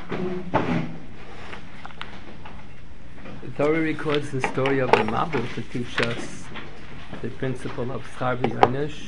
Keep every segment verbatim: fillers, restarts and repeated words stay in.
The Torah records the story of the Mabul to teach us the principle of Schar V'Yonesh.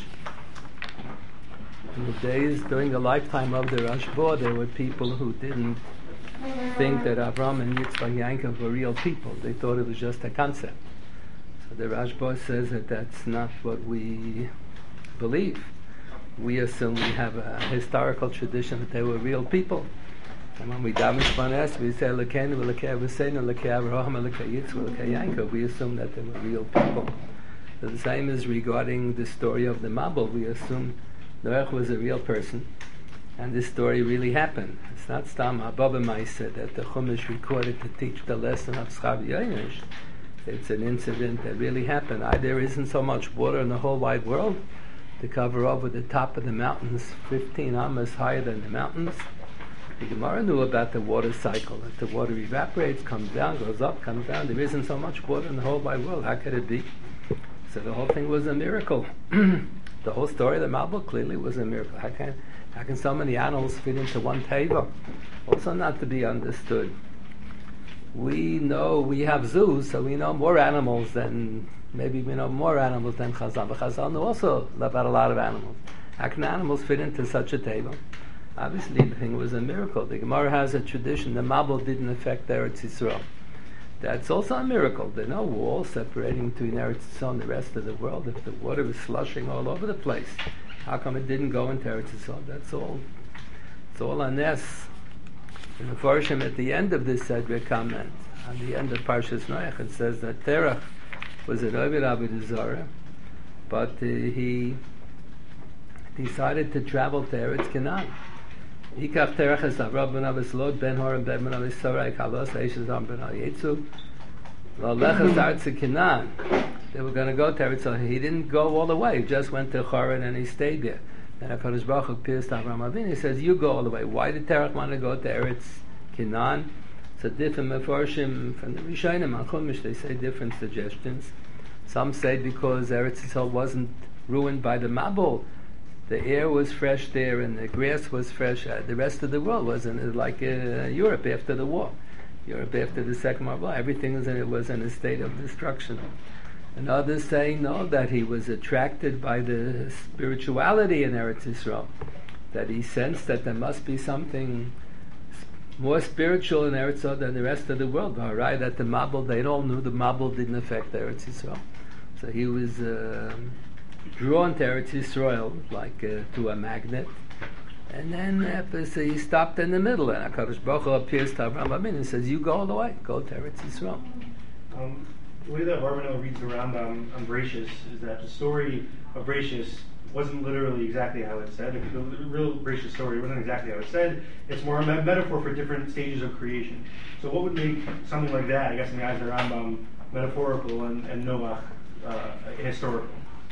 In the days, during the lifetime of the Rashba, there were people who didn't think that Avram and Yitzchak and Yaakov were real people. They thought it was just a concept. So the Rashba says that that's not what we believe. We assume we have a historical tradition that they were real people. And when we daven Shmones, we say Elokeinu v'Elokei Avosseinu, Elokei Avraham, Elokei Yitzchak, Elokei Yaakov. We assume that they were real people. So the same is regarding the story of the Mabul. We assume Noach was a real person, and this story really happened. It's not Stam Abba Maisa that the Chumash recorded to teach the lesson of Schar V'Yonesh. It's an incident that really happened. I, there isn't so much water in the whole wide world to cover over the top of the mountains, fifteen amas higher than the mountains. The Gemara knew about the water cycle, that the water evaporates, comes down, goes up, comes down. There isn't so much water in the whole wide world. How could it be? So the whole thing was a miracle. The whole story of the Mabul clearly was a miracle. How can, how can so many animals fit into one teva? Also not to be understood. We know, we have zoos, so we know more animals than, maybe we know more animals than Chazal. But Chazal knew also about a lot of animals. How can animals fit into such a teva? Obviously the thing was a miracle. The Gemara has a tradition, the Mabul didn't affect Eretz Yisrael. That's also a miracle. There are no walls separating between Eretz Yisrael and the rest of the world. If the water was slushing all over the place, how come it didn't go into Eretz Yisrael? That's all. It's all a nes. In the Farshim at the end of this Sedra comment, on the end of Parshas Noach, it says that Terach was an Oved Avodah Zarah, but uh, he decided to travel to Eretz Canaan. Ikach Terach es Avram ben Avislod ben Horam ben ben Avisarai Kalos Eishes Am ben Yitzu Lalechas Artz Canaan. They were going to go to Eretz. He didn't go all the way. He just went to Choron and he stayed there. And HaKadosh Baruch Hu appears to Avram Avinu. He says, "You go all the way." Why did Terach want to go to Eretz Canaan? So different mefarshim from the Rishonim on Chumash, they say different suggestions. Some say because Eretz Yisrael wasn't ruined by the Mabul. The air was fresh there and the grass was fresh. Uh, the rest of the world wasn't like uh, Europe after the war. Europe after the Second World War, everything was in, it was in a state of destruction. And others say no, that he was attracted by the spirituality in Eretz Yisrael, that he sensed that there must be something more spiritual in Eretz Yisrael than the rest of the world. Right? That the Mabul, they all knew the Mabul didn't affect Eretz Yisrael. So he was Uh, drawn to Eretz Yisrael like uh, to a magnet, and then uh, so he stopped in the middle, and HaKadosh Baruch Hu appears to Avraham Avinu and says, "You go all the way, go to Eretz Yisrael." Um, the way that Barbanel reads around on, on Bereshis is that the story of Bereshis wasn't literally exactly how it said. The, the real Bereshis story wasn't exactly how it said. It's more a me- metaphor for different stages of creation. So what would make something like that, I guess in the eyes of the Rambam, metaphorical and, and Noach uh, historical?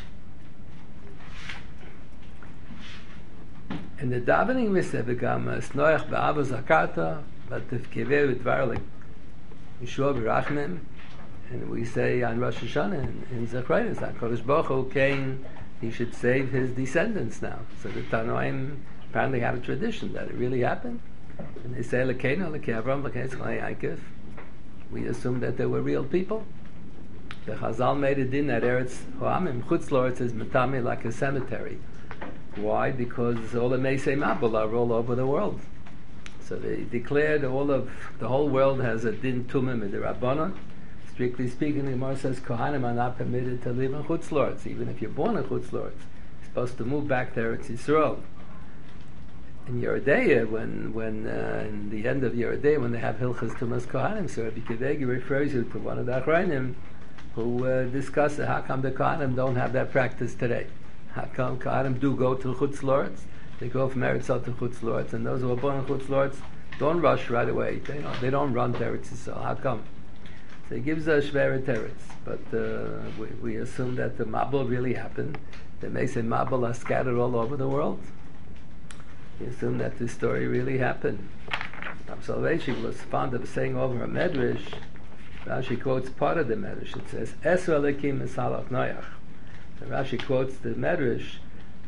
And the davening we say, "V'gam Noach ba'ava zakata, v'tefkeveh v'dvar like Yeshua v'rachmim," and we say on Rosh Hashanah in, in Zechariah that Kodesh Baruch Hu came, he should save his descendants now. So the Tanoim apparently had a tradition that it really happened, and they say Elokeinu, Elokei Avram, Elokei Yitzchak, Yaakov. We assume that they were real people. The Chazal made a din that Eretz Hoamim Chutz Loretz is metami like a cemetery. Why? Because all the Meisei Mabul are all over the world. So they declared all of the whole world has a din tumim in the Rabbanon. Strictly speaking, the Gemara says Kohanim are not permitted to live in Chutz Loretz. Even if you're born in Chutz Loretz, you're supposed to move back to Eretz Yisrael. In Yerodea, when when uh, in the end of Yerodea, when they have Hilchas Tumas Kohanim, so Rabbi Kivegi refers you to one of the Achrayim who uh, discusses how come the Kohanim don't have that practice today. How come Kohanim do go to Chutz Loretz? They go from Eretz Yisrael to Chutz Loretz, and those who are born in Chutz Loretz don't rush right away. They don't, they don't run to Eretz Yisrael. How come? So he gives us Shveret Eretz, but uh, we, we assume that the Mabul really happened. The Meisei Mabul are scattered all over the world. We assume that this story really happened. Rav Soloveitchik was fond of saying over a medrash. Rashi quotes part of the medrash. It says, "Esra lekim esalach Noach." So Rashi quotes the medrash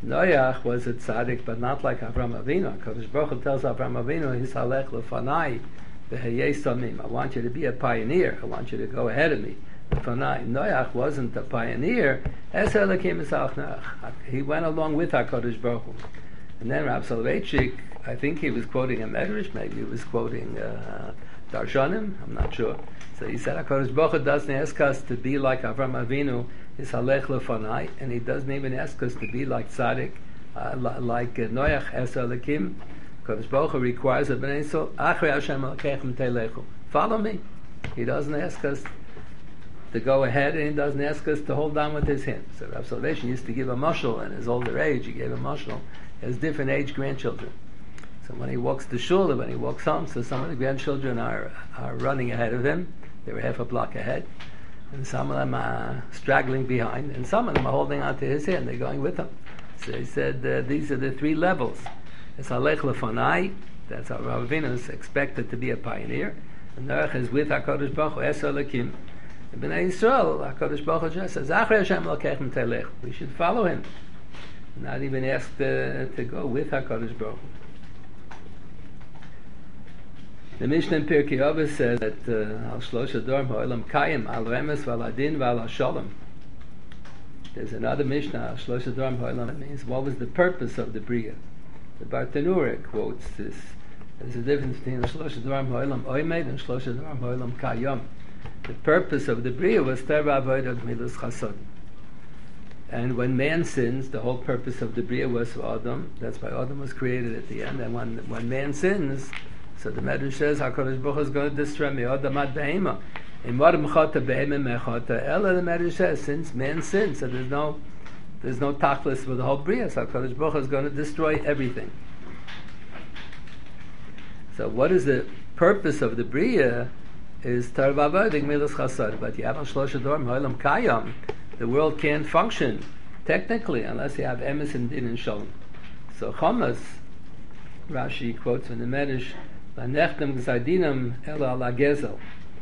Noach was a tzaddik, but not like Avram Avinu. Kadosh Baruch Hu tells Avram Avinu, "His halech lefanai v'heyei samim." I want you to be a pioneer. I want you to go ahead of me. Lefanai. Noach wasn't a pioneer. Eser Elokim Yisach Noach. He went along with Hakadosh Baruch Hu. And then Rav Soloveitchik, I think he was quoting a Medrash, maybe he was quoting uh, Darshanim. I'm not sure. So he said, HaKadosh Baruch Hu doesn't ask us to be like Avram Avinu, his halech lefanai, and he doesn't even ask us to be like tzaddik, uh, like uh, Noach Eser Elokim. HaKadosh Baruch Hu requires of Bnei Yisrael, Achrei Hashem Elokechem Telechu. Follow me. He doesn't ask us to go ahead, and he doesn't ask us to hold on with his hand. So Rav Soloveitchik used to give a mashal in his older age. He gave a mashal. He has different age grandchildren. So when he walks to shul, or when he walks home, so some of the grandchildren are are running ahead of him. They were half a block ahead. And some of them are straggling behind. And some of them are holding on to his hand. They're going with him. So he said, uh, these are the three levels. It's halech lefanai. That's how Rav Avinu is expected to be a pioneer. And Noach is with HaKadosh Baruch Hu, Eser Elokim. And Bnei Yisrael, HaKadosh Baruch Hu just says, Achrei Hashem Elokechem Telech. We should follow him. Not even asked uh, to go with HaKadosh Baruch Hu. The Mishnah in Pirkei Avos says that Al Shlosh Adorim Ha'olam Kayim Al Remes V'Al Adin V'Al Shalom. There's another Mishnah, Al Shlosh Adorim Ha'olam. It means what was the purpose of the Bria? The Bartanura quotes this. There's a difference between Al Shlosh Adorim Ha'olam Oimed and Shlosh Adorim Ha'olam Kayim. The purpose of the Bria was Teva Avodah Gmilas Chasod. And when man sins, the whole purpose of the Bria was for Adam. That's why Adam was created at the end. And when when man sins, so the Medrash says, HaKadosh Baruch Hu is going to destroy me. Adam ad behema. In Madam Chata behema mechata. Ella, the Medrash says, since man sins, so there's no there's no tachlis for the whole Bria. So HaKadosh Baruch Hu is going to destroy everything. So what is the purpose of the Bria? Is Tarvavadik Milas Chasad. But you have on Shlosh Adorim Ha'olam Kayam, the world can't function technically unless you have Emes and Din and Shalom. So Chamas, Rashi quotes from the Medrash, Lanechtem Gzadinam Ela Ala Gezel.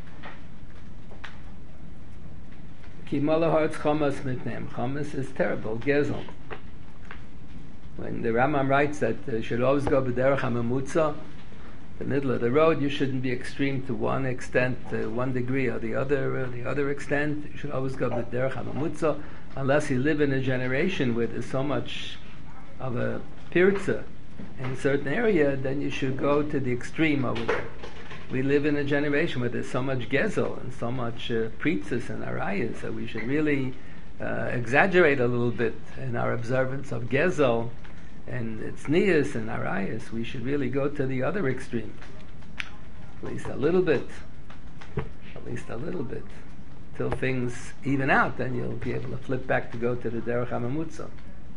Ki Malahartz Chamas Mitnem. Chamas is terrible, Gezel. When the Rambam writes that you should always go B'derech HaMamutza, the middle of the road, you shouldn't be extreme to one extent, uh, one degree or the other, uh, the other extent. You should always go B'derech HaMamutza, unless you live in a generation where there's so much of a pirza in a certain area, then you should go to the extreme over there. We live in a generation where there's so much gezel and so much uh, pritzes and arayas, so we should really uh, exaggerate a little bit in our observance of gezel and its niyas and arayas. We should really go to the other extreme, at least a little bit, at least a little bit, till things even out. Then you'll be able to flip back to go to the derech hamamutza.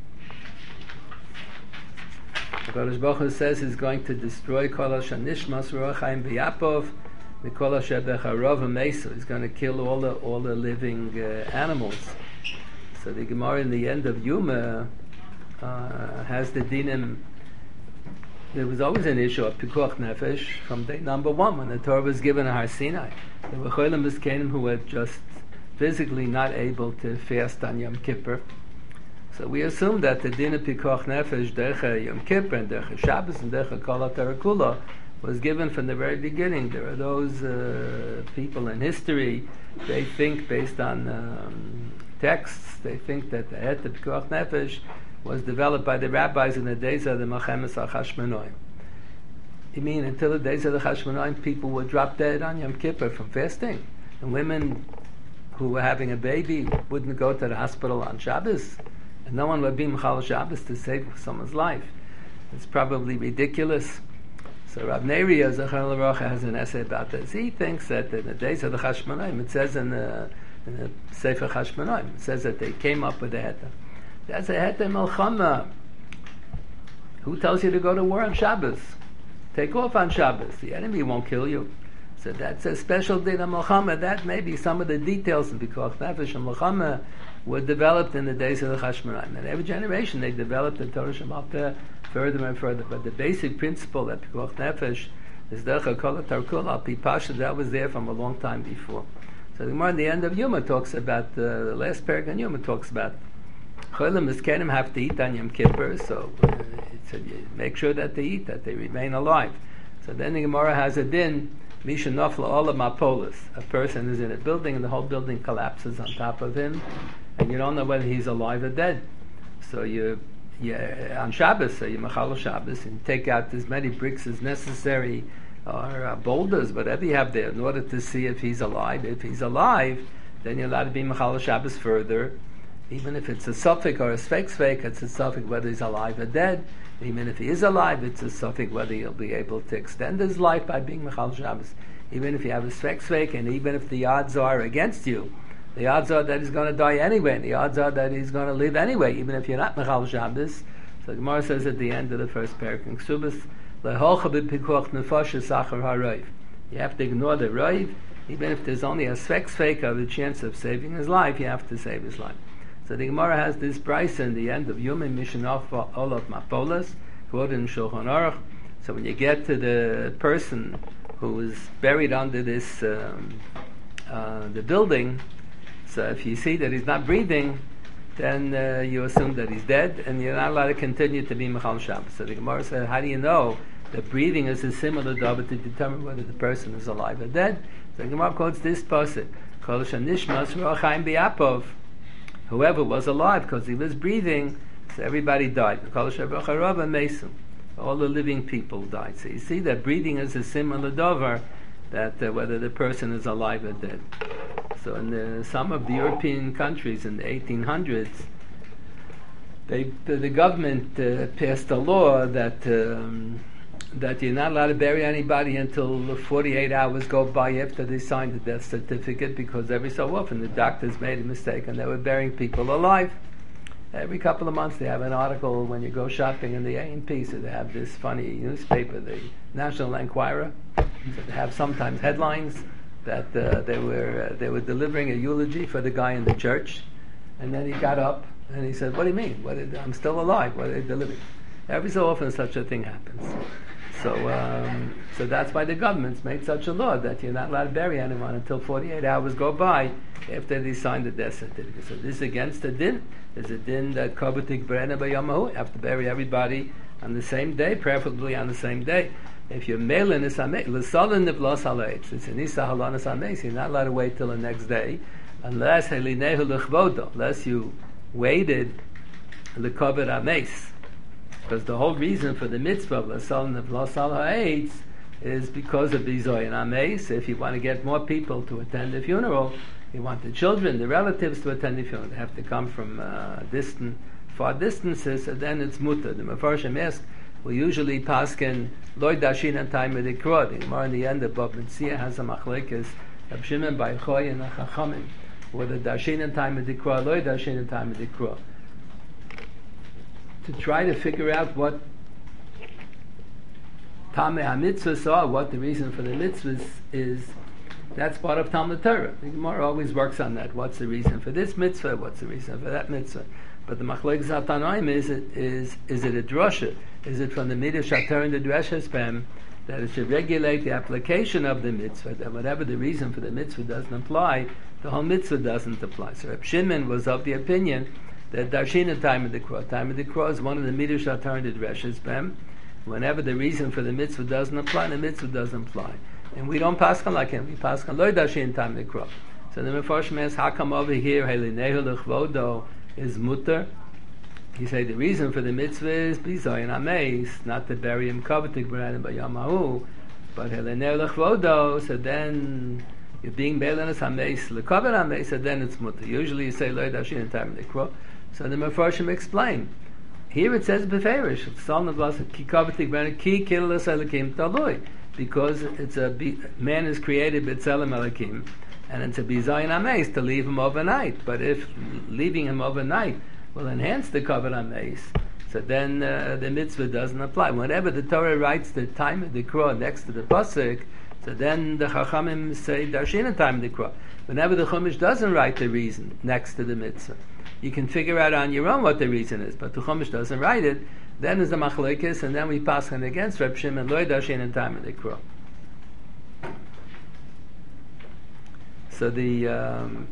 HaKadosh Baruch Hu says He's going to destroy Kol HaShanishmas Ruach Chaim B'Yapov Mikol HaShebech HaRov HaMeso. He's going to kill all the all the living uh, animals. So the Gemara in the end of Yuma uh, has the dinim. There was always an issue of Pikuach Nefesh from day number one when the Torah was given at Har Sinai. There were Cholim Miskanim who were just physically not able to fast on Yom Kippur. So we assume that the din of Pikuach Nefesh, Derech Yom Kippur, and Derech Shabbos, and Derech Kol HaTorah Kula was given from the very beginning. There are those uh, people in history, they think based on um, texts, they think that the Het of Pikuach Nefesh was developed by the rabbis in the days of the Melchemes HaChashmonaim. You mean until the days of the Chashmonaim, people would drop dead on Yom Kippur from fasting? And women who were having a baby wouldn't go to the hospital on Shabbos? And no one would be Mechal Shabbos to save someone's life. It's probably ridiculous. So Rav Neriya Zechron L'Rocha has an essay about this. He thinks that in the days of the Chashmonaim, it says in the, in the Sefer Chashmonaim, it says that they came up with a heta. That's a heta melchama. Who tells you to go to war on Shabbos? Take off on Shabbos. The enemy won't kill you. So that's a special din of melchama. That may be some of the details in Pikuach Nefesh and melchama were developed in the days of the Chashmonaim. And every generation they developed the Torah Shemalpeh further and further. But the basic principle that Pikuach Nefesh is Derech Kol HaTorah Kula Al Pi Pasha, that was there from a long time before. So the Gemara in the end of Yuma talks about, uh, the last paragraph in Yuma talks about Cholim Miskenim have to eat on Yom Kippur, so uh, it said you make sure that they eat, that they remain alive. So then the Gemara has a din, Misha Nofla Olam Apolis. A person is in a building and the whole building collapses on top of him, and you don't know whether he's alive or dead. So you, you on Shabbos, so you Machal Shabbos, and take out as many bricks as necessary, or uh, boulders, whatever you have there, in order to see if he's alive. If he's alive, then you're allowed to be Machal Shabbos further. Even if it's a suffix or a sfek sfek, it's a suffix whether he's alive or dead. Even if he is alive, it's a suffix whether he'll be able to extend his life by being Mechal Shabbos. Even if you have a sfek sfek, and even if the odds are against you, the odds are that he's going to die anyway, and the odds are that he's going to live anyway, even if you're not Mechal Shabbos. So the Gemara says at the end of the first parak in Ksubas, Leholcha b'pikuach nefasha sachar ha'roiv. You have to ignore the roiv, even if there's only a sfek sfek of the chance of saving his life, you have to save his life. So the Gemara has this price in the end of Yom Mishnah Olav Mapolas, quoted in Shulchan Aruch. So when you get to the person who is buried under this um, uh, the building, so if you see that he's not breathing, then uh, you assume that he's dead, and you're not allowed to continue to be Mechal Shabbos. So the Gemara said, how do you know that breathing is a similar davar to determine whether the person is alive or dead? So the Gemara quotes this pasuk, Kol shenishmas ro'chaim bi'apov. Whoever was alive because he was breathing, so everybody died. All the living people died. So you see that breathing is a similar davar, that uh, whether the person is alive or dead. So in the, some of the European countries in the eighteen hundreds, they, the, the government uh, passed a law that um, that you're not allowed to bury anybody until forty-eight hours go by after they signed the death certificate, because every so often the doctors made a mistake and they were burying people alive. Every couple of months they have an article when you go shopping in the A and P, so they have this funny newspaper, the National Enquirer. So they have sometimes headlines that uh, they were uh, they were delivering a eulogy for the guy in the church, and then he got up and he said, "What do you mean? What did, I'm still alive. What are they delivering?" Every so often such a thing happens. So, um, so that's why the government's made such a law that you're not allowed to bury anyone until forty-eight hours go by after they sign the death certificate. So this is against the din. There's a din that kobatik brena b'yamahu. You have to bury everybody on the same day, preferably on the same day. If you're mailin is amei, l'salin nivlos halaitz. It's an isa halanas amei. You're not allowed to wait till the next day, unless helinehu l'chvodo, unless you waited l'kovet ameis. Because the whole reason for the mitzvah of l'salin nivlos halaitz is because of bizoy and ameis. If you want to get more people to attend the funeral, you want the children, the relatives to attend the funeral. They have to come from uh, distant, far distances, and then it's mutter. The Mefarshim ask, we usually paskin loy dashin and time of the krod. The Gemara in the end of Bab Metzia has a machlekes Reb Shimon by Choy and Chachamim, whether dashin and time of the krod, loy dashin and time of the krod. To try to figure out what Tameh HaMitzvahs are, what the reason for the mitzvahs is, that's part of Talmud Torah. The Gemara always works on that. What's the reason for this mitzvah? What's the reason for that mitzvah? But the machlekes hatanoim is it is is it a drosha? Is it from the midah shatar and the dreshas pem that it should regulate the application of the mitzvah? That whatever the reason for the mitzvah doesn't apply, the whole mitzvah doesn't apply. So Reb Shimon was of the opinion that darshin and time of the krah, time of the krah is one of the midah shatar and the dreshas pem. Whenever the reason for the mitzvah doesn't apply, the mitzvah doesn't apply. And we don't paskan like him. We paskan loy dashin time the krah. So the Mefarshim asks, how come over here helinehu l'chvodo is mutter? He say the reason for the mitzvah is bizoy and ameis, not to bury him kovetik b'ranim b'yamahu, but helinehu l'chvodo. So then you're being beilanas ameis l'kovet ameis. So then it's mutter. Usually you say loy dashin time the krah. So the Mefarshim explain. Here it says beferish. Son of us ki kovetik b'ranim ki kilas elikim talui. Because it's a man is created b'tzelem Elokim, and it's a bizayin ameis to leave him overnight. But if leaving him overnight will enhance the covenant ameis, so then uh, the mitzvah doesn't apply. Whenever the Torah writes the time of the krah next to the pasuk, so then the Chachamim say darshin time of the krah. Whenever the Chumash doesn't write the reason next to the mitzvah, you can figure out on your own what the reason is. But the Chumash doesn't write it. Then is the machlekes, and then we pass on against Reb Shimon loy dashin in time of the krah. So the um,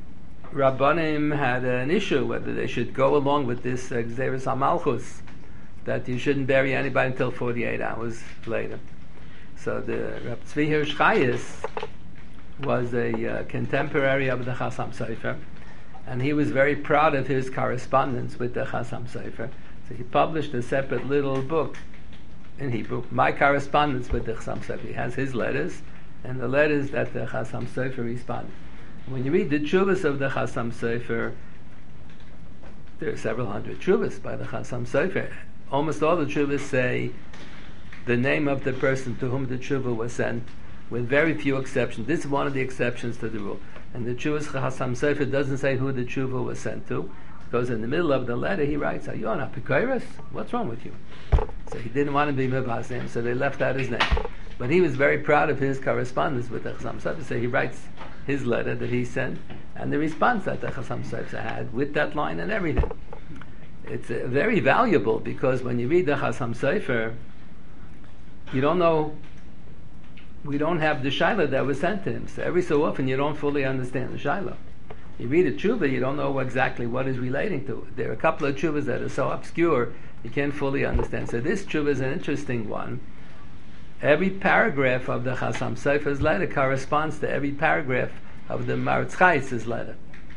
Rabbanim had an issue whether they should go along with this Gzeres HaMalchus, that you shouldn't bury anybody until forty-eight hours later. So the Reb Tzvi Hirsch Chayes was a uh, contemporary of the Chasam Sofer, and he was very proud of his correspondence with the Chasam Sofer. So he published a separate little book in Hebrew, My Correspondence with the Chasam Sofer. He has his letters and the letters that the Chasam Sofer responded. When you read the Tshuvas of the Chasam Sofer, there are several hundred Tshuvas by the Chasam Sofer. Almost all the Tshuvas say the name of the person to whom the Tshuva was sent, with very few exceptions. This is one of the exceptions to the rule. And the Tshuvas Chasam Sofer doesn't say who the Tshuva was sent to, because in the middle of the letter he writes, "Are you on Apikoros? What's wrong with you?" So he didn't want to be Mevazim, so they left out his name. But he was very proud of his correspondence with the Chasam Sofer, so he writes his letter that he sent, and the response that the Chasam Sofer had, with that line and everything. It's uh, very valuable, because when you read the Chasam Sofer, you don't know, we don't have the Shaila that was sent to him, so every so often you don't fully understand the Shaila. You read a tshuva, you don't know exactly what is relating to it. There are a couple of tshuvas that are so obscure, you can't fully understand. So this tshuva is an interesting one. Every paragraph of the Chasam Sofer's letter corresponds to every paragraph of the Maritz Chayes' letter.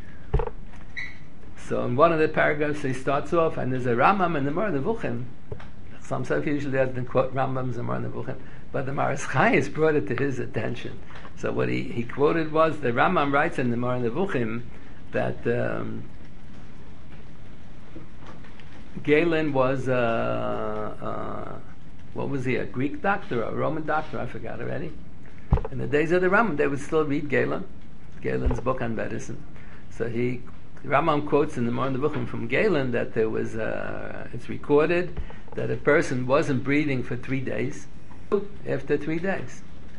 So in one of the paragraphs he starts off, and there's a Rambam and the Moreh Nevuchim. Chasam Sofer usually doesn't quote Rambams and Moreh Nevuchim, but the Maritz Chayes brought it to his attention. So what he, he quoted was, the Rambam writes in the Moreh Nevuchim that um, Galen was uh, uh, what was he, a Greek doctor or a Roman doctor? I forgot already. In the days of the Rambam, they would still read Galen, Galen's book on medicine. So he, the Rambam quotes in the Moreh Nevuchim from Galen that there was, uh, it's recorded that a person wasn't breathing for three days. After three days.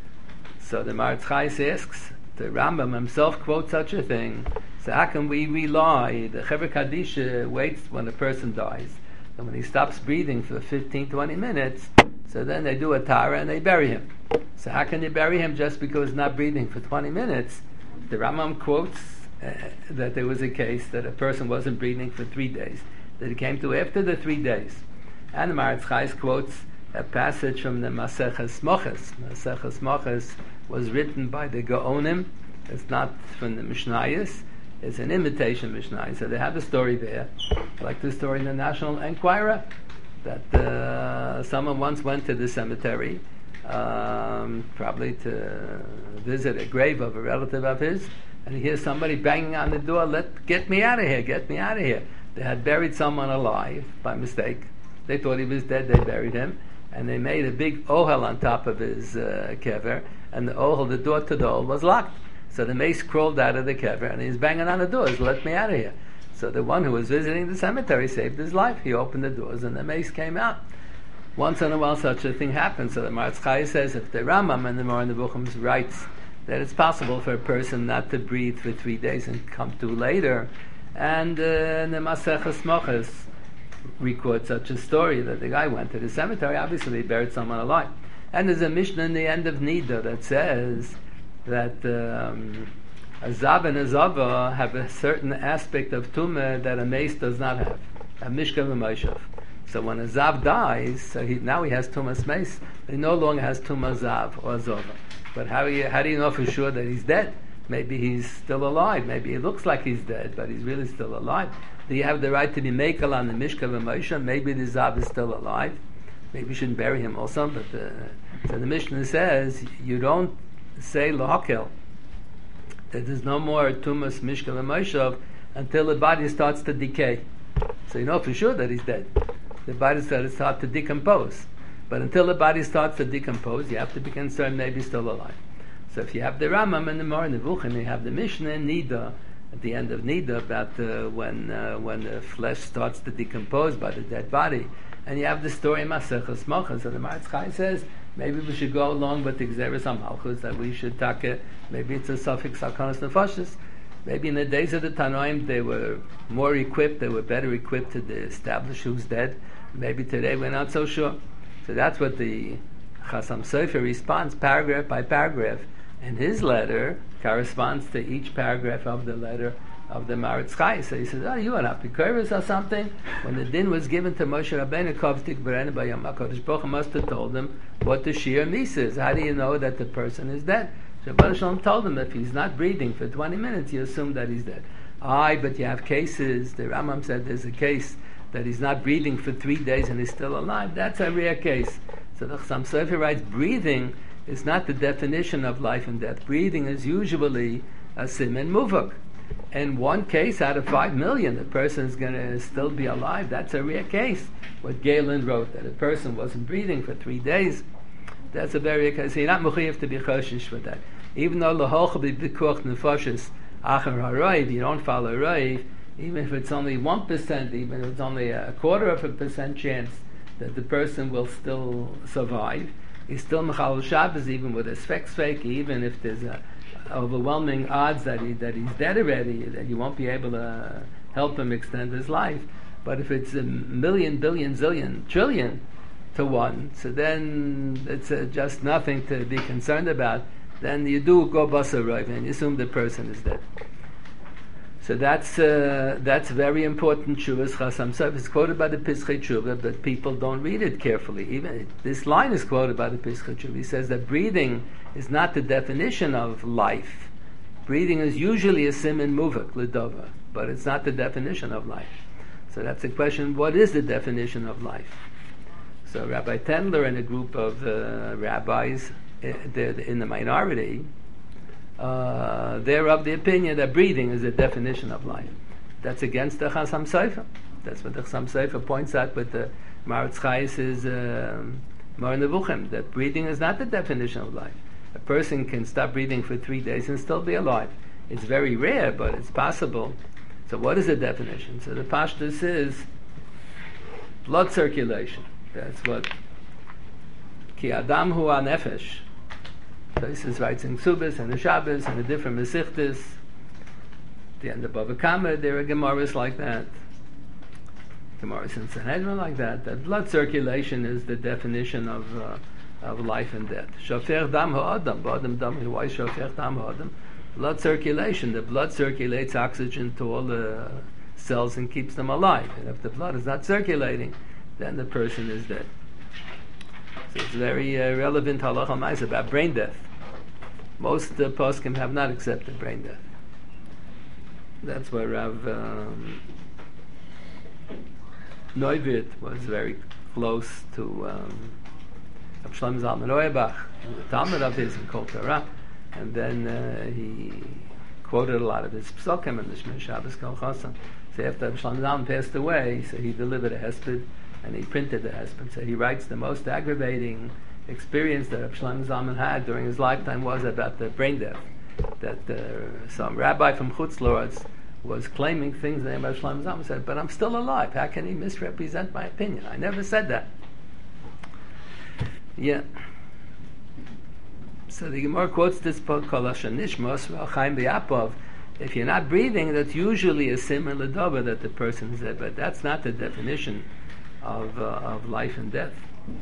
So the Maritz Chayes asks, the Rambam himself quotes such a thing, so how can we rely? The Chevra Kadisha waits when a person dies, and when he stops breathing for fifteen to twenty minutes, so then they do a Tara and they bury him. So how can you bury him just because he's not breathing for twenty minutes? The Rambam quotes uh, that there was a case that a person wasn't breathing for three days, that he came to after the three days. And the Maritz Chayes quotes a passage from the Maseches Moches. Maseches Moches was written by the Gaonim. It's not from the Mishnayos. It's an imitation Mishnah. So they have a story there, like the story in the National Enquirer, that uh, someone once went to the cemetery, um, probably to visit a grave of a relative of his, and he hears somebody banging on the door, "Let get me out of here! Get me out of here!" They had buried someone alive by mistake. They thought he was dead. They buried him. And they made a big ohel on top of his uh, kever, and the ohel, the door to the ohel, was locked. So the mace crawled out of the kever, and he's banging on the doors, "Let me out of here." So the one who was visiting the cemetery saved his life. He opened the doors, and the mace came out. Once in a while, such a thing happens. So the Maritz Chayes says, if the Rambam and the Moreh Nevuchim writes that it's possible for a person not to breathe for three days and come to later, and uh, the Maseches Moches record such a story that the guy went to the cemetery, obviously he buried someone alive. And there's a Mishnah in the end of Nida that says that um, a Zav and a Zava have a certain aspect of Tumah that a mace does not have, a Mishka v'Moshav. So when a Zav dies, so he, now he has Tumah's mace, he no longer has Tumah Zav or Zava. But how do, you, how do you know for sure that he's dead? Maybe he's still alive, maybe he looks like he's dead, but he's really still alive. Do you have the right to be mekel on the Mishka v'Moshe? Maybe the Zav is still alive. Maybe you shouldn't bury him also. But uh, so the Mishnah says you don't say lahakel that there's no more tumas Mishka v'Moshe until the body starts to decay. So you know for sure that he's dead. The body starts to start to decompose. But until the body starts to decompose, you have to be concerned maybe he's still alive. So if you have the Rambam and the Moreh Nevuchim, you have the Mishnah and Nida at the end of Nida about uh, when uh, when the flesh starts to decompose by the dead body, and you have the story in Maseches Moches. So the Maritz Chayes says maybe we should go along with the Gzeres HaMalchus, that we should take it. Maybe it's a suffix Sakonas Nefashis. Maybe in the days of the Tanoim they were more equipped, they were better equipped to establish who's dead. Maybe today we're not so sure. So that's what the Chasam Sofer responds paragraph by paragraph. And his letter corresponds to each paragraph of the letter of the Maritz Chai. So he says, oh, you are not Apikoros or something? When the din was given to Moshe Rabbeinu, Kovtik Berenu Bayam, HaKadosh Baruch Hu must have told him what the Shir Mis is. How do you know that the person is dead? So Baruch Shalom told him if he's not breathing for twenty minutes, you assume that he's dead. Aye, but you have cases, the Rambam said there's a case that he's not breathing for three days and he's still alive. That's a rare case. So the Chassam Sofer writes, breathing is not the definition of life and death. Breathing is usually a siman muvak. In one case out of five million, the person is going to still be alive. That's a rare case. What Galen wrote, that a person wasn't breathing for three days, that's a very rare case. So you're not mechuyev to be choshish for that. Even though lehocha b'pikuach nefashis achar haroiv, you don't follow roiv, even if it's only one percent, even if it's only a quarter of a percent chance that the person will still survive, he's still mechal Shabbos, even with a sfek sfek, even if there's a overwhelming odds that he that he's dead already, that you won't be able to help him extend his life. But if it's a million, billion, zillion, trillion to one, so then it's uh, just nothing to be concerned about. Then you do go basarov and you assume the person is dead. So that's uh, that's very important. Shuvas Chassam Sofer is quoted by the Pischei Tshuva, but people don't read it carefully. Even this line is quoted by the Pischei Tshuva. He says that breathing is not the definition of life. Breathing is usually a siman muvak ledova, but it's not the definition of life. So that's the question: what is the definition of life? So Rabbi Tendler and a group of uh, rabbis, uh, they're in the minority. Uh, they're of the opinion that breathing is the definition of life. That's against the Chassam Sofer. That's what the Chassam Sofer points out with the Maritz Chayes is uh, Mar Nevuchim, that breathing is not the definition of life. A person can stop breathing for three days and still be alive. It's very rare, but it's possible. So what is the definition? So the Pashtus is blood circulation. That's what Ki Adam Hu HaNefesh. So this is writes in Ksubis and the Shabbos and the different Mesichtis. The end of Bava Kama, there are Gemaras like that. Gemaras in Sanhedrin like that. That blood circulation is the definition of uh, of life and death. Shofer dam ha'adam, ba'adam dam, why shofer dam ha'adam? Blood circulation. The blood circulates oxygen to all the cells and keeps them alive. And if the blood is not circulating, then the person is dead. So it's very uh, relevant halacha ma'aseh about brain death. Most uh, poskim have not accepted brain death. That's why Rav um, Neuwirth was very close to um, Rav Shlomo Zalman Auerbach, the Talmud of his in Kol Torah, and then uh, he quoted a lot of his psukim in the Shmir Shabbos Kol Chosam. So after Rav Shlomo Zalman passed away, so he delivered a hesped and he printed the hesped. So he writes the most aggravating experience that Rav Shlomo Zalman had during his lifetime was about the brain death. That uh, some rabbi from Chutz La'aretz was claiming things that Rav Shlomo Zalman said, but I'm still alive. How can he misrepresent my opinion? I never said that. Yeah. So the Gemara quotes this book called Nishmos Chaim B'Yapov. If you're not breathing, that's usually a siman ledova that the person is dead, but that's not the definition of uh, of life and death.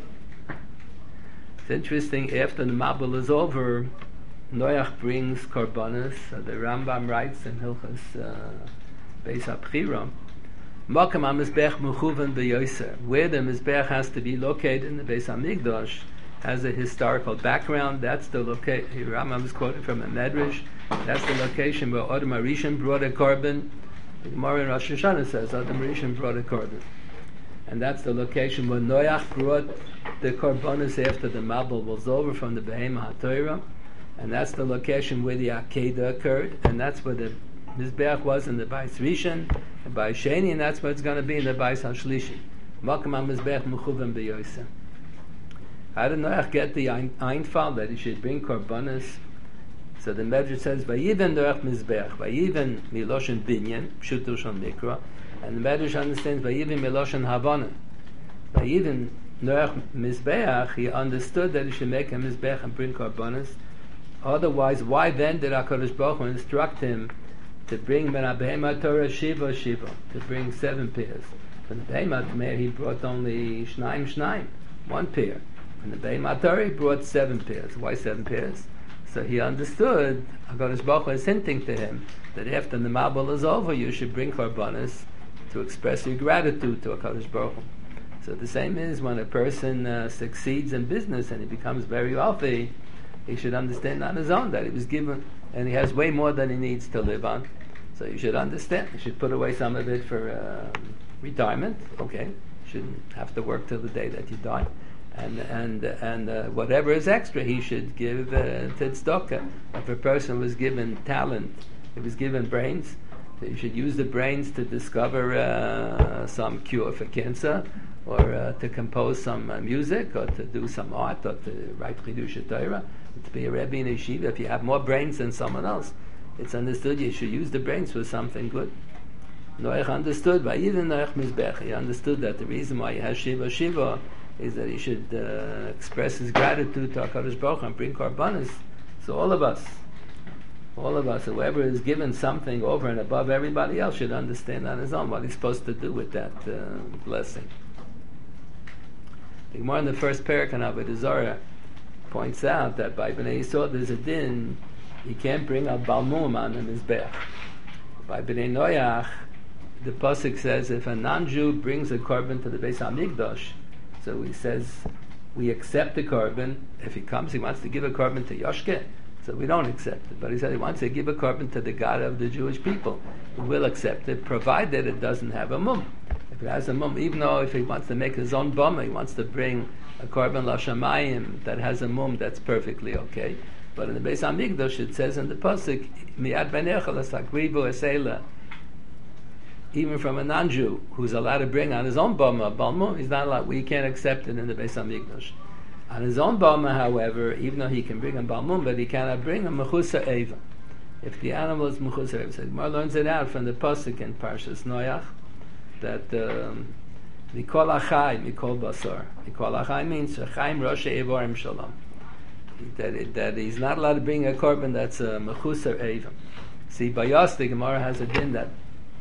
It's interesting, after the Mabul is over, Noach brings korbanos. So the Rambam writes in Hilchos uh, Beis HaBchira, Makam HaMizbech Mechuvan B'Yoser, where the Mizbech has to be located in the Beis HaMikdash, has a historical background. That's the location. Rambam is quoted from a Medrash. That's the location where Adam HaRishon brought a korban. The Gemara in Rosh Hashanah says Adam HaRishon brought a korban. And that's the location where Noach brought the korbanos after the Mabul was over from the Behema HaTorah. And that's the location where the Akedah occurred. And that's where the Mizbeach was in the Bais Rishon, and Bais Sheni, and that's where it's going to be in the Bais HaShlishi. Makam HaMizbeach Mechuvan B'Yoseh. How did Noach get the Einfall that he should bring korbanos? So the Medrash says, Vayiven Noach Mizbeach, Vayiven Miloshen Binyan, Pshuto Shon Mikra, and the Medrash understands Vayiven Miloshen Havana. Vayiven Noach Mizbeach, he understood that he should make a Mizbeach and bring korbanos. Otherwise, why then did HaKadosh Baruch Hu instruct him to bring Ben HaBehema Torah Shiva Shiva, to bring seven pairs? From the Behema Torah he brought only Shnaim Shnaim, one pair. From the Behema Torah he brought seven pairs. Why seven pairs? So he understood, HaKadosh Baruch Hu is hinting to him that after the Mabul is over, you should bring Korbanos to express your gratitude to HaKadosh Baruch Hu. So the same is when a person uh, succeeds in business and he becomes very wealthy, he should understand on his own that he was given, and he has way more than he needs to live on. So you should understand, you should put away some of it for uh, retirement, okay, you shouldn't have to work till the day that you die. And and and uh, whatever is extra, he should give uh, to tzedakah. If a person was given talent, he was given brains, so you should use the brains to discover uh, some cure for cancer, or uh, to compose some uh, music, or to do some art, or to write Chidush Torah, to be a Rebbe in a yeshiva. If you have more brains than someone else, it's understood you should use the brains for something good. Noach understood, by even Noach Mizbech, he understood that the reason why he has Shiva Shiva is that he should uh, express his gratitude to HaKadosh Baruch Hu and bring Korbanos. So all of us, all of us, whoever is given something over and above everybody else, should understand on his own what he's supposed to do with that uh, blessing. The Gemara in the first parak in Avodah Zarah points out that by Bnei Yisrael there's a din, you can't bring a balmum on the Mizbech. By Bnei Noach, the pasuk says if a non-Jew brings a korban to the Beis HaMikdash, so he says we accept the korban. If he comes, he wants to give a korban to Yoshke, so we don't accept it. But he said he wants to give a korban to the God of the Jewish people. We will accept it, provided it doesn't have a mum. If it has a mum, even though if he wants to make his own bama, he wants to bring a korban l'shamayim that has a mum, that's perfectly okay. But in the Beis HaMikdash, it says in the pasuk, mi'ad b'necha l'sakrivu esela. Even from a non-Jew who's allowed to bring on his own bama, balmum, he's not allowed. We can't accept it in the Beis HaMikdash. On his own bama, however, even though he can bring a balmum, but he cannot bring a mechusa eva. If the animal is mechusa eva, so Gemara learns it out from the pasuk in Parshas Noach that mikol achai, mikol basar. Mikol achai means chaim roshe evorim shalom. That it, that he's not allowed to bring a korban that's a mechusa eva. See, by Yos, the Gemara has a din that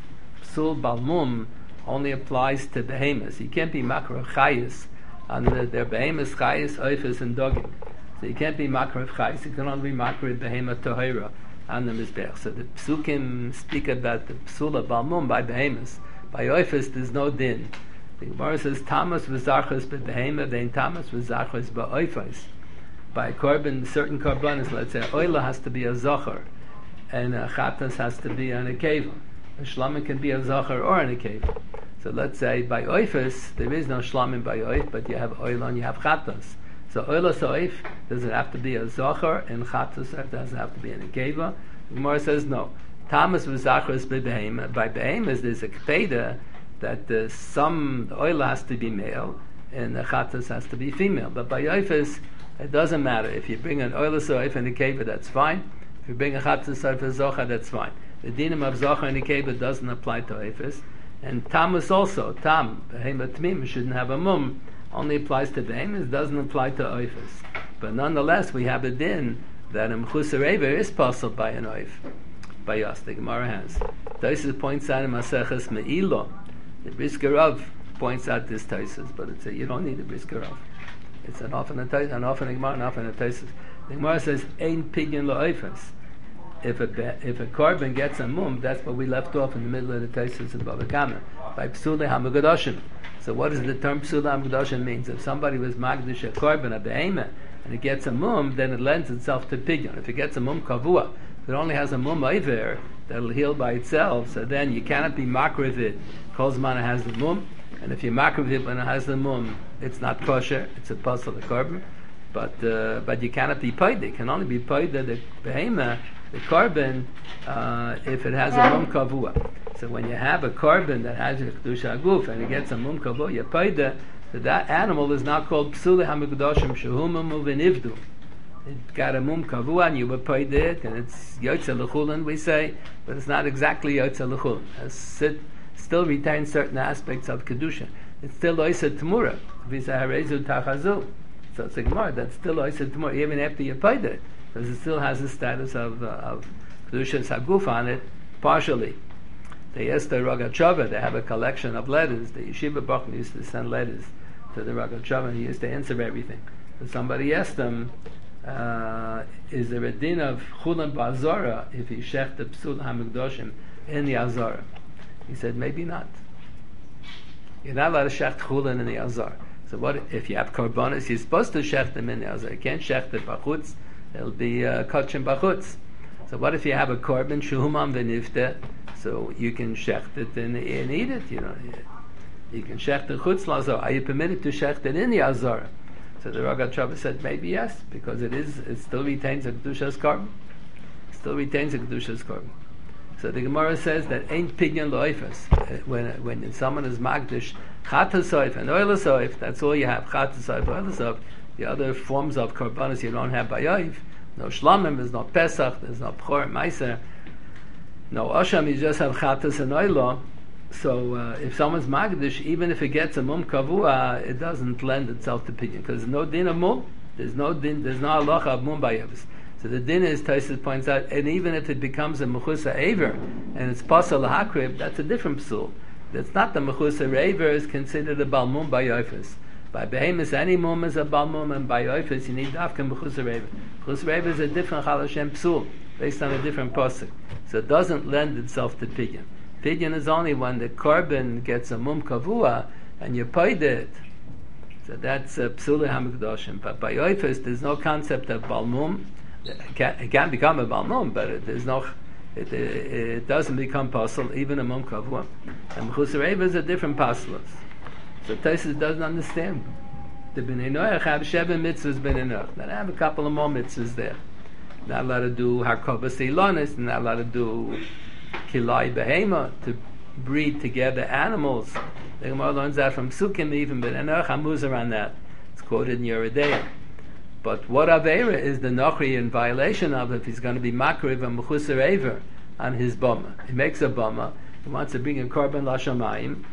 Psul Balmum only applies to behemoths. You can't be makro chayis on the, their behemoths, chayis, oifis, and dogim. So you can't be makro chayis. You can only be makro behemoth tohira on the mizbech. So the psukim speak about the psula balmum by behemoths. By oifis, there's no din. The Gemara says tamas v'zachos behemoth, then tamas v'zachos ba'oifis. By korban, certain korbanos, let's say oila has to be a zachar, and a chatas has to be an akeva. A shlamim can be a zachar or an akeva. So let's say by oifis, there is no shlamim by oif, but you have oil and you have chatas. So oilas oif, does it have to be a zachar, and chatas does it have to be an akeva? The Gemara says no. Tamas v'zachar by behemah. By behemah, there's a k'teda that uh, some the oil has to be male and the chatas has to be female. But by oifis, it doesn't matter. If you bring an oilas oif and a keva, that's fine. If you bring a chatas oif and a zachar, that's fine. The dinim of zachar and nekeva doesn't apply to oifis, and tamus also. Tam behema tmim shouldn't have a mum. Only applies to behemoths, doesn't apply to oifis. But nonetheless, we have a din that a mechusar eva is possible by an oif. By us, the Gemara has. Taisus points out in Maseches Me'ilo. The Brisker Rav points out this Taisus, but it's a, you don't need the Brisker Rav. It's an often a Taisus, an often a Gemara, and often a Taisus. The Gemara says ein pidyon la'oifis. If a if a korban gets a mum, that's what we left off in the middle of the Taisus of Bava Kama by psule hamagadashim. So what does the term psule hamagadashim means? If somebody was magdish a korban a behema and it gets a mum, then it lends itself to pidyon. If it gets a mum kavua, if it only has a mum over that'll heal by itself, so then you cannot be makriv it. Kozman has the mum, and if you makriv it when it has the mum, it's not kosher. It's a puzzle of korban, but uh, but you cannot be paid. It can only be paid the behema. The korban, uh, if it has a mum kavua. So when you have a korban that has a kedusha aguf and it gets a mum kavua, you paida, so that animal is now called psule hamikdashim shehumamu v'nivdu. It got a mum kavua and you were paida it, and it's yotze l'chulin, we say, but it's not exactly yotze l'chulin. It still retains certain aspects of kedusha. It's still oisa t'mura, v'zaharezu tachazu. So it's a gemara, that's still oisa t'mura, even after you paida it. Because it still has the status of uh, of Kedushas Haguf on it, partially. They asked the Rogatchover, they have a collection of letters. The Yeshiva Bachman used to send letters to the Rogatchover, and he used to answer everything. So somebody asked him, uh, is there a din of chulan ba'azara if he shech the psul hamikdoshim in the azara? He said maybe not. You're not allowed to shech chulan in the azara. So what if you have korbanos? You're supposed to shech them in the azara. You can't shech it bachutz. It'll be uh, kachim bachutz. So what if you have a korban shuhumam v'nifte? So you can shecht it and, and eat it. You know, you, you can shecht the chutz lazar. Are you permitted to shecht it in the azara? So the Ragat Shava said maybe yes, because it is it still retains a kedusha's korban. Still retains a kedusha's korban. So the Gemara says that ain't pidyon loifas. When when someone is magdish chatasoif and oilasoif, that's all you have. Chatasoif, oilasoif. The other forms of korbanos you don't have by yoif. No shlamim, there's no pesach, there's no pchor meiser, no osham. You just have chatas and oila. So uh, if someone's magdish, even if it gets a mum kavua, it doesn't lend itself to pidyon because there's no din of mum. There's no din. There's no halacha of mum by yovis. So the din is, Taisus points out, and even if it becomes a mechusa aver and it's pasal hakrib, that's a different psul. That's not the mechusa aver is considered a balmum by yovis. By behemoths, any mum is a balmum, and by yoifus you need dafka mechusa aver. Mechusa aver is a different chalashem psul based on a different pasuk. So it doesn't lend itself to pidyon. Pidyon is only when the korban gets a mum kavua and you paid it. So that's a psula hamikdoshim. But by yoifus, there's no concept of balmum. It can, it can become a balmum, but it, there's no. It, it, it doesn't become pasul, even a mum kavua. And mechusa aver is a different pasul. So Taisus doesn't understand. The Bnei Noach have sheva mitzvahs Bnei Noach. Then I have a couple of more mitzvahs there. Not allowed to do harkovas ilonis, not allowed to do kilai behema, to breed together animals. The Gemara learns that from Sukkim, even Bnei Noach hamuz around that. It's quoted in Yeridea. But what Avera is the Nochri in violation of if he's going to be makriv and mechuser aver on his bama. He makes a bama, he wants to bring a korban lashamayim.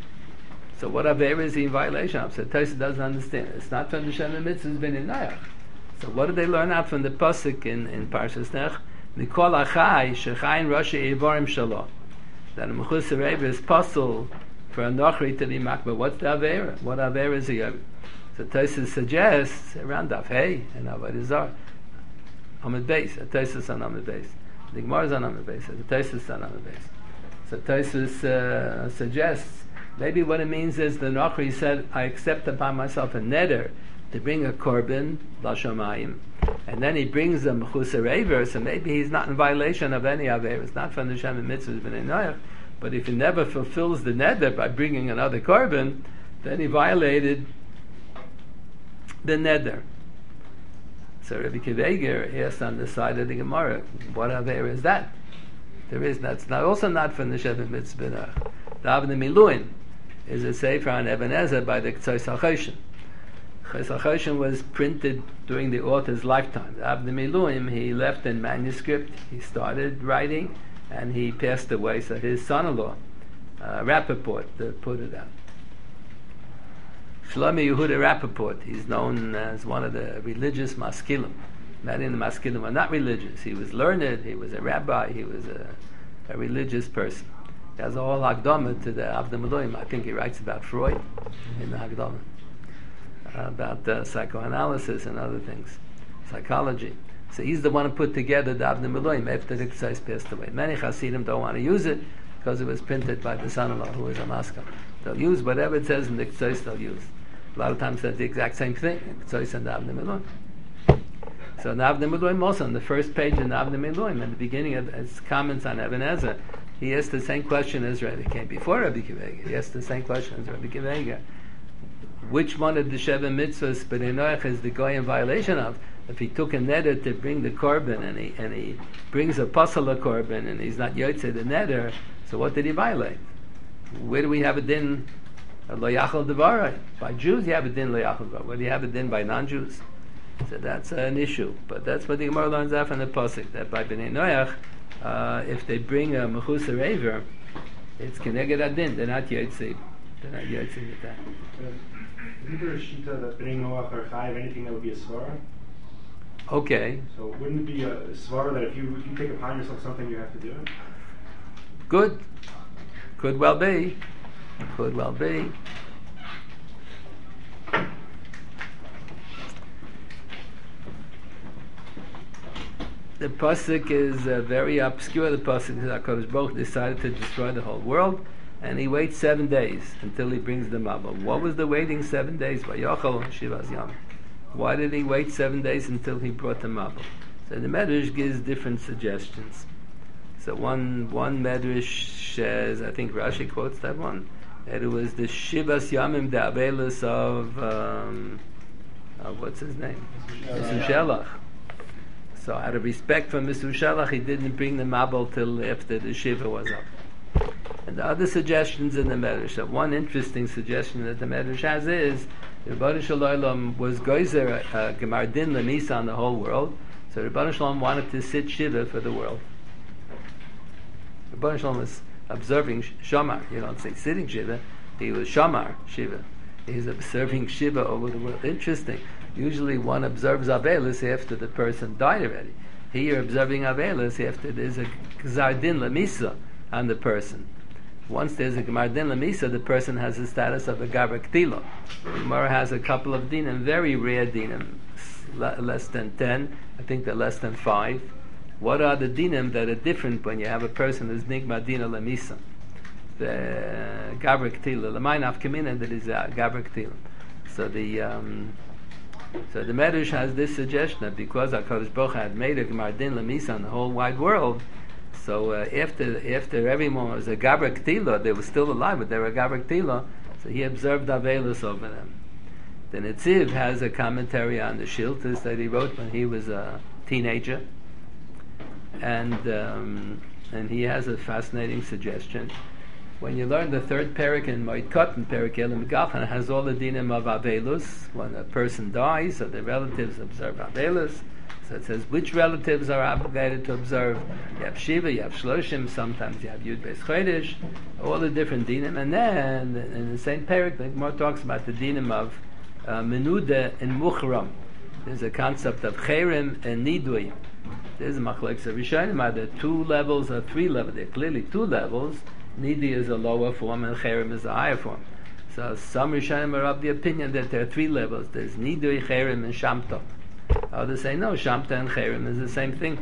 So what Avera is he in violation of? So Taisa doesn't understand. It's not from the Shem Mitzvah Bnei Noach. So what did they learn out from the pasuk in, in Parshas Nech? Mikol achai shechayin rashi evarim shalo. That a mechuser aver is possible for a Nochri to be makriv. What's the Avera? What Avera is he? So Tosfos suggests around Daf Hey and Avodah Zarah, Amud Beis. Tosfos on Amud Beis. The Gemara is on Amud Beis. The Tosfos on Amud Beis. So Tosfos uh, suggests maybe what it means is the Nochri said, "I accept upon myself a neder to bring a korban lashamayim," and then he brings a mechuser aver. So maybe he's not in violation of any aver. It's not from the Shem Mitzvahs Bnei Noach. But if he never fulfills the neder by bringing another korban, then he violated the neder. So Rabbi Kiveger asked on the side of the Gemara, what aver is that? There is that's not also not from the Sheva Mitzvah. The Avnei Miluim is a sefer on Ebenezer by the Ktsos HaChoshen. Ktsos HaChoshen was printed during the author's lifetime. The Avnei Miluim he left in manuscript. He started writing, and he passed away. So his son-in-law, uh, Rappaport, uh, put it out. Shlomi Yehuda Rappaport, he's known as one of the religious maskilim. Many of the maskilim were not religious. He was learned, he was a rabbi, he was a, a religious person. He has a whole Hagdama to the Avnei Miluim. I think he writes about Freud in the Hagdama, uh, about uh, psychoanalysis and other things, psychology. So he's the one who put together the Avnei Miluim after the Ktsos passed away. Many Hasidim don't want to use it because it was printed by the son-in-law who was a maskal. They'll use whatever it says in the Ktsos, they'll use. A lot of times that's the exact same thing. Ktsos and the Avnei Miluim. So the Avnei Miluim also, on the first page in the Avnei Miluim, at the beginning of his comments on Ebenezer, he asked the same question as Rabbi came before Rabbi Kiveger. He asked the same question as Rabbi Kiveger. Which one of the Sheva Mitzvahs Bnei Noach is the guy in violation of? If he took a neder to bring the korban and he and he brings a pasala korban and he's not yotze the neder, so what did he violate? Where do we have a din lo yachal devarai? By Jews you have a din lo yachal devarai. Where do you have a din by non-Jews? So that's uh, an issue. But that's what the Gemara learns out from the pasuk, that by Bnei Noach, uh, if they bring a mechuser aver, it's keneged adin. They're not yotze. They're not yotze with that. Isn't there a shita that Bnei Noach are chayiv anything that would be a svara? Okay. So wouldn't it be a svara that if you if you take upon yourself something you have to do it? Good. Could well be. Could well be. the pasuk is uh, very obscure. The pasuk is HaKadosh Baruch Hu decided to destroy the whole world, and he waits seven days until he brings the Mabul. What was the waiting seven days? Vayachal Shivas Yam. Why did he wait seven days until he brought the Mabul? So the Medrash gives different suggestions. So one one Medrash says, I think Rashi quotes that one, that it was the Shivas Yamim, the Avelus of, um, of what's his name? Mesushelach. So out of respect for Mesushelach, he didn't bring the Mabul till after the Shiva was up. And the other suggestions in the Medrash, that one interesting suggestion that the Medrash has is, Rebbeinu Shalom was Goizer uh, Gemar Din Lemisa on the whole world, so Rebbeinu Shalom wanted to sit Shiva for the world. Rebbeinu Shalom was observing Shamar. You don't say sitting Shiva, he was Shamar Shiva. He's observing Shiva over the world. Interesting. Usually one observes Avelis after the person died already. Here you're observing Avelis after there's a Gzar Din Lemisa on the person. Once there's a Gemar Din Lemisa, the person has the status of a Gaber Ktila. Gemara has a couple of dinim, very rare dinim, less than ten, I think they're less than five. What are the dinim that are different when you have a person who's Nigma Dina Lemisa? The Gaber Ktila, the Main Afkamina, that is uh, Gaber Ktila. So the um, so the Medrash has this suggestion that because HaKadosh Baruch Hu had made a Gemar Din Lemisa on the whole wide world, so uh, after after everyone was a Gaber Ktila, they were still alive, but they were a Gaber Ktila, so he observed Avelus over them. The Netziv has a commentary on the Shiltas that he wrote when he was a teenager, and um, and he has a fascinating suggestion. When you learn the third parak in Moed Katan, Parak Elam Gachan, it has all the dinim of Avelus. When a person dies, so the relatives observe Avelus. So it says which relatives are obligated to observe. You have Shiva, you have Shloshim, sometimes you have Yud Beis Chodesh, all the different dinim. And then in the same parak, the Gemara talks about the dinim of uh, Menuda and Muchram. There's a concept of Cherem and Nidui. There's a machlokes of Rishonim. Are there two levels or three levels? There are clearly two levels. Nidui is a lower form and Cherem is a higher form. So some Rishonim are of the opinion that there are three levels. There's Nidui, Cherem, and Shamta. Others say no, Shamta and Cherem is the same thing.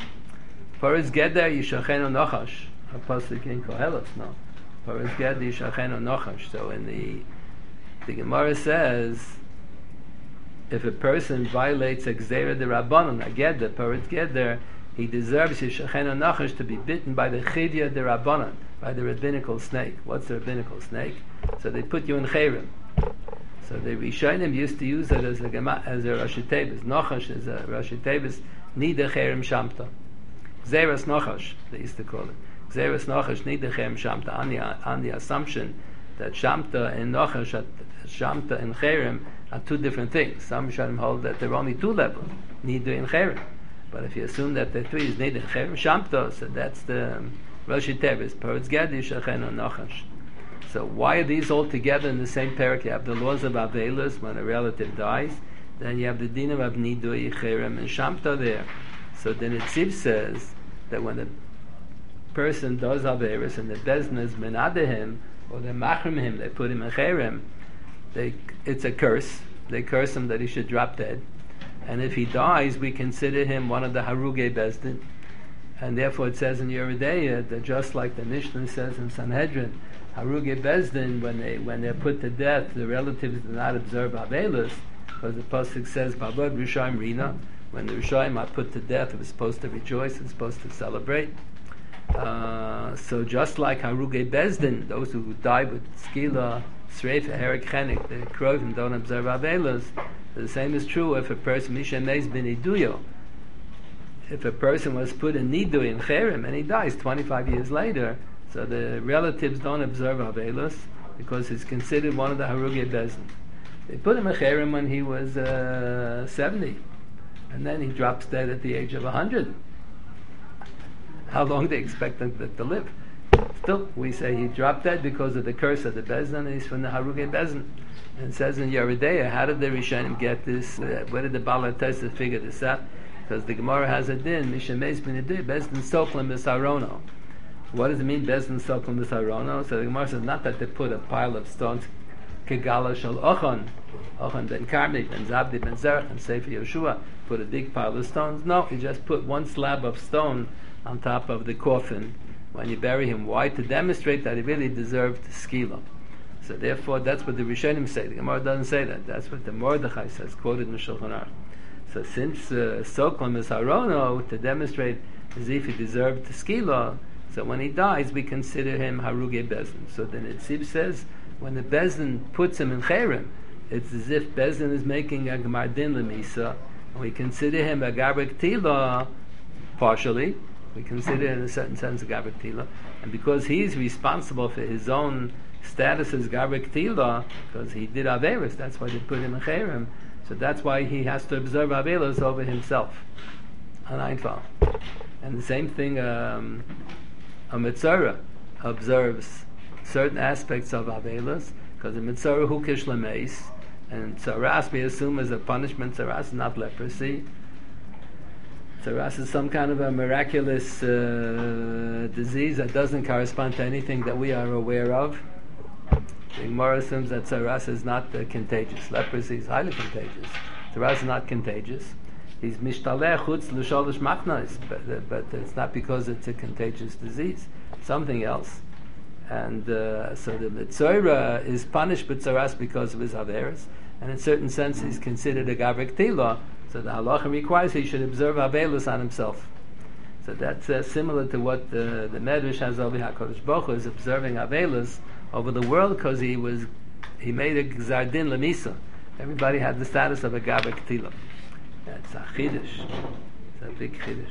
Paris Geder Yishachenu Nochash. A pasuk in Koheles, no. Paris Geder Yishachenu Nochash. So in the the Gemara says, if a person violates a Gzeira de Rabbanon, a Geder, Paris Geder, he deserves Yishachenu Nochash to be bitten by the Chidya de Rabbanon, by the rabbinical snake. What's the rabbinical snake? So they put you in Cherem. So the Rishonim used to use it as a as a Rashi Tevis. Nochash is a Rashi Tevis. Nida Cherem Shamta. Gzeras Nochash, they used to call it. Gzeras Nochash Nida Cherem Shamta. On the on the assumption that Shamta and Nochash, Shamta and Cherem are two different things. Some Rishonim hold that there are only two levels, Nida and Cherem. But if you assume that the three is Nida and Cherem Shamta, so that's the um, Rashi Tevis. Peretz Gedi Shachenu Nochash. So why are these all together in the same parak? You have the laws of Avelus when a relative dies, then you have the dinim of Nidui, Cherem, and Shamta there. So the Netziv says that when a person does Avelus and the Bezdin is menadeh or they machrim him, they put him in Cherem, they, it's a curse. They curse him that he should drop dead. And if he dies, we consider him one of the Harugei Bezdin. And therefore it says in Yeridea that just like the Mishnah says in Sanhedrin, Haruge Bezdin, when they when they're put to death, the relatives do not observe Avelus, because the pasuk says, "Bavad Rishayim Rina." When the Rishayim are put to death, it was supposed to rejoice, it's supposed to celebrate. Uh, so just like Haruge Bezdin, those who die with Skila, Sreifa, Herik Chenik, the Krovim don't observe Avelus. The same is true if a person Misha Meis bin Iduyo. If a person was put in Nidui in Cherem and he dies twenty-five years later, so the relatives don't observe Avelus because he's considered one of the Harugei Bezdin. They put him in Cherem when he was uh, seventy, and then he drops dead at the age of one hundred. How long they expect him to, to live? Still, we say he dropped dead because of the curse of the Bezdin, and he's from the Harugei Bezdin. And it says in Yeridea, how did the Rishonim get this? Uh, where did the Baal HaTosfos figure this out? Because the Gemara has a din, Misha Meis bin Iduy, Bezdin Soklim B'Sarono. What does it mean, Bezdin Soklim B'Sarono? So the Gemara says not that they put a pile of stones Kegala Shal Ochon, Ochon ben Karmi, ben Zabdi, ben Zerach, and Sefer Yeshua, put a big pile of stones. No, he just put one slab of stone on top of the coffin when you bury him. Why? To demonstrate that he really deserved skila. So therefore, that's what the Rishonim say. The Gemara doesn't say that. That's what the Mordechai says, quoted in the Shulchan Aruch. So since uh, Soklam is Harono, to demonstrate as if he deserved skila, so when he dies, we consider him Haruge Bezin. So then Itzib says, when the Bezin puts him in Cherem, it's as if Bezin is making a Gemar Din Lemisa, and we consider him a Gabrik Tila, partially. We consider in a certain sense a Gabrik Tila. And because he's responsible for his own status as Gabrik Tila, because he did Averis, that's why they put him in Cherem. So that's why he has to observe Avelos over himself. On Einfall. And the same thing, um, a Mitzorah observes certain aspects of Avelos, because the Mitzorah Hukish Lemeis, and Tzaras we assume as a punishment. Tzaras is not leprosy. Tzaras is some kind of a miraculous uh, disease that doesn't correspond to anything that we are aware of. The Gemara assumes that Tzaras is not uh, contagious. Leprosy is highly contagious. Tzaras is not contagious. He's mishtaleh chutz l'sholosh machnos, but but it's not because it's a contagious disease. Something else. And uh, so the Mitzorah is punished with Tzaras because of his Averis, and in certain sense he's considered a Gabrik Tila, so the halacha requires he should observe Avelis on himself. So that's uh, similar to what uh, the Medrash has over HaKadosh Baruch Hu is observing Avelis over the world, because he was he made a Gzardin Lemisa. Everybody had the status of a Gabrik Tila. That's a Chiddush. It's a big Chiddush.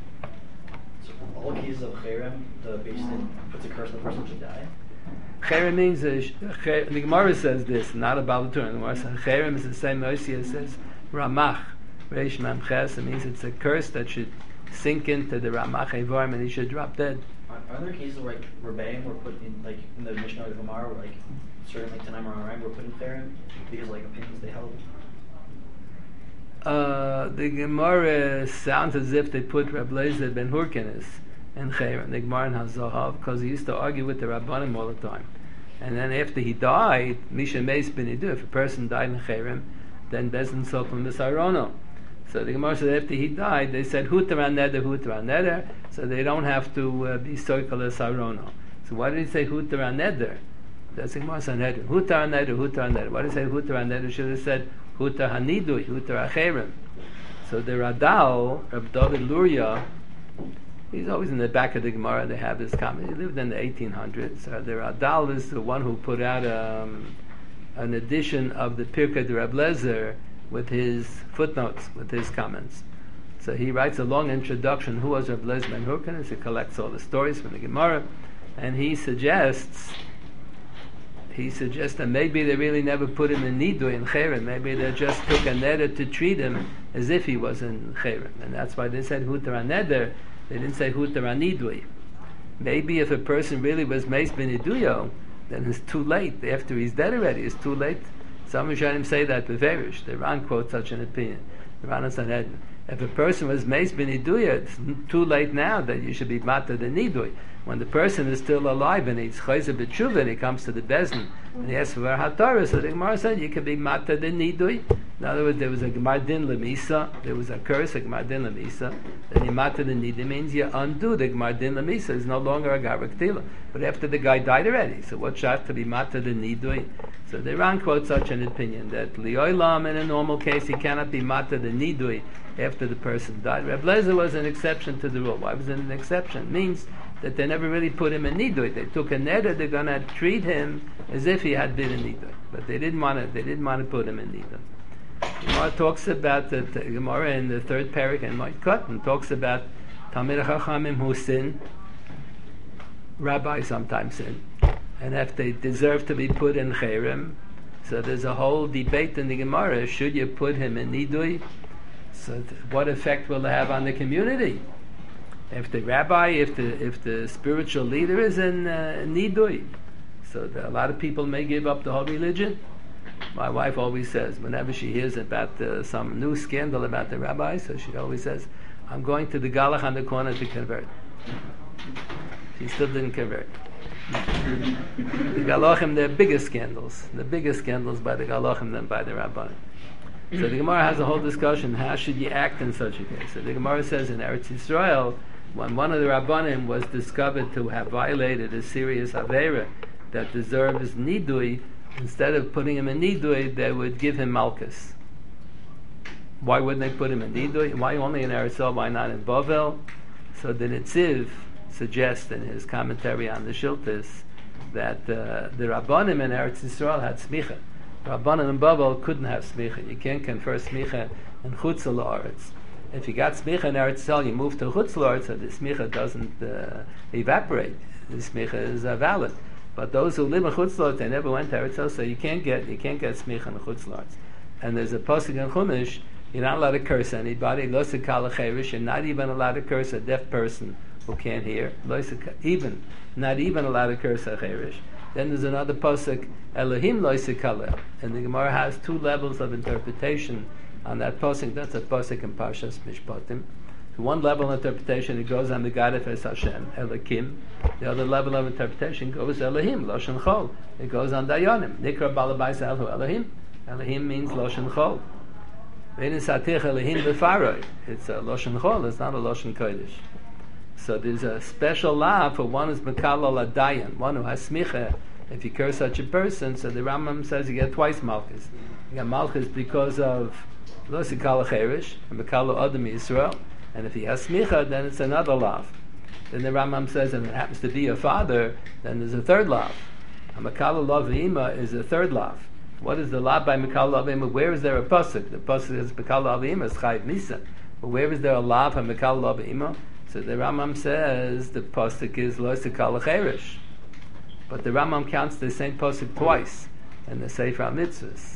All cases of Cherem, the Beis puts a curse on the person to die. Cherem means, uh, cher, the Gemara says this, not a Baal Torah. The Gemara says Cherem is the same Moshe says Ramach, Reish Mem Ches. It means it's a curse that should sink into the Ramach Evarim and he should drop dead. Are, are there cases where like Rebbeim were put in, like in the Mishnah of Gemara, where like certain like Tanaim or Aram were put in Cherem because like opinions they held? Uh, the Gemara sounds as if they put Reb Lezer ben Hurkenes in Cherem, the Gemara in HaZohav, because he used to argue with the Rabbanim all the time. And then after he died, Misha Meis ben Idu, if a person died in Cherem, then Bezin Sofim B'Sarono. So the Gemara said after he died, they said Hutar HaNeder, Hutar HaNeder, so they don't have to uh, be Soikal Sarono. So why did he say Hutar HaNeder? That's the Gemara Sanhedrin. Hutar HaNeder, Hutar HaNeder. Why did he say Hutar HaNeder? Should have said Hutar HaNidui, Hutar HaCherem. So the Radal, Reb David Luria, he's always in the back of the Gemara. They have this comment. He lived in the eighteen hundreds. Uh, the Radal is the one who put out um, an edition of the Pirkei de Reb Lezer with his footnotes, with his comments. So he writes a long introduction. Who was Reb Lezer ben Hurkenes? He collects all the stories from the Gemara, and he suggests he suggests that maybe they really never put him in Nidui in Cherem. Maybe they just took a neder to treat him as if he was in Cherem, and that's why they said Hutar HaNeder. They didn't say Hutar HaNidui. Maybe if a person really was Meis ben Iduyo, then it's too late. After he's dead already, it's too late. Some Rishonim say that beferish. The Ran quotes such an opinion. The Ran and Sanhedrin. If a person was Meis ben Iduyo, it's too late now that you should be Mata the Nidui. When the person is still alive and he's Chayzer B'tshuva and he comes to the Bezin and he asks for HaTorah, so the Gemara said you can be Mata the Nidui. In other words, there was a Gemar Din Lemisa, there was a curse, a Gemar Din Lemisa, then you Mata the Nidui means you undo the Gemar Din Lemisa. It's no longer a Gabrik Tila. But after the guy died already, so what shot to be Mata the Nidui? So the Ran quotes such an opinion that Lioilam in a normal case he cannot be Mata the Nidui after the person died. Reb Lezer was an exception to the rule. Why was it an exception? It means that they never really put him in Nidui. They took a neder, they're going to treat him as if he had been in Nidui. But they didn't want to, they didn't want to put him in Nidui. Gemara talks about the, the Gemara in the third parak in Moed Katan talks about Talmid Chachamim who sin, rabbis sometimes sin, and if they deserve to be put in Cherem, so there's a whole debate in the Gemara, should you put him in Nidui? So th- what effect will it have on the community? If the rabbi, if the if the spiritual leader is in uh, Nidui, so the, a lot of people may give up the whole religion. My wife always says, whenever she hears about uh, some new scandal about the rabbi, so she always says, I'm going to the Galach on the corner to convert. She still didn't convert. The Galachim, they're bigger scandals. The bigger scandals by the Galachim than by the Rabbanim. So the Gemara has a whole discussion, how should you act in such a case? So the Gemara says in Eretz Yisrael, when one of the Rabbanim was discovered to have violated a serious Aveira that deserves Nidui, instead of putting him in Nidui, they would give him Malchus. Why wouldn't they put him in Nidui? Why only in Eretz Yisrael? Why not in Bavel? So the Nitziv suggests in his commentary on the Shiltis that uh, the Rabbanim in Eretz Yisrael had smicha. Rabbanim in Bavel couldn't have smicha. You can't confer smicha in Chutz La'aretz. If you got smicha in Eretz Yisrael, you move to Chutz La'aretz, so the smicha doesn't uh, evaporate. The smicha is uh, valid. But those who live in Chutz La'aretz, they never went to Eretz Yisrael, so you can't get you can't get smicha in Chutz La'aretz. And there's a pasuk in Chumash, you're not allowed to curse anybody. Lo sekal cherish. You're not even allowed to curse a deaf person who can't hear. Lo seka, even not even allowed to curse a cherish. Then there's another pasuk, Elohim lo sekalel, and the Gemara has two levels of interpretation on that pasuk. That's a pasuk in Parshas Mishpatim. So one level of interpretation, it goes on the God of Hashem, Elokim. The other level of interpretation goes Elohim, Loshen Chol. It goes on Dayanim. Nikra Balabais Elhu Elohim. Elohim means Loshen Chol. It's a Loshen Chol, it's not a Loshen Kodesh. So there's a special law for one who's Mekal al Dayan, one who has smicha. If you curse such a person, so the Rambam says you get twice Malchus. You get Malchus because of Lo Sikal Cherish, and Mekal Adam Yisrael. And if he has smicha, then it's another law. Then the Rambam says, and it happens to be a father, then there's a third law. A Mekal Lav V'ima is a third law. What is the law by Mekal Avim? Where is there a pasuk? The pasuk is Mekal Avim is Chayiv Misa. But where is there a law by Mekal Avim? So the Rambam says the pasuk is Lo Sekal Cherish. But the Rambam counts the same pasuk twice in the Sefer HaMitzvahs.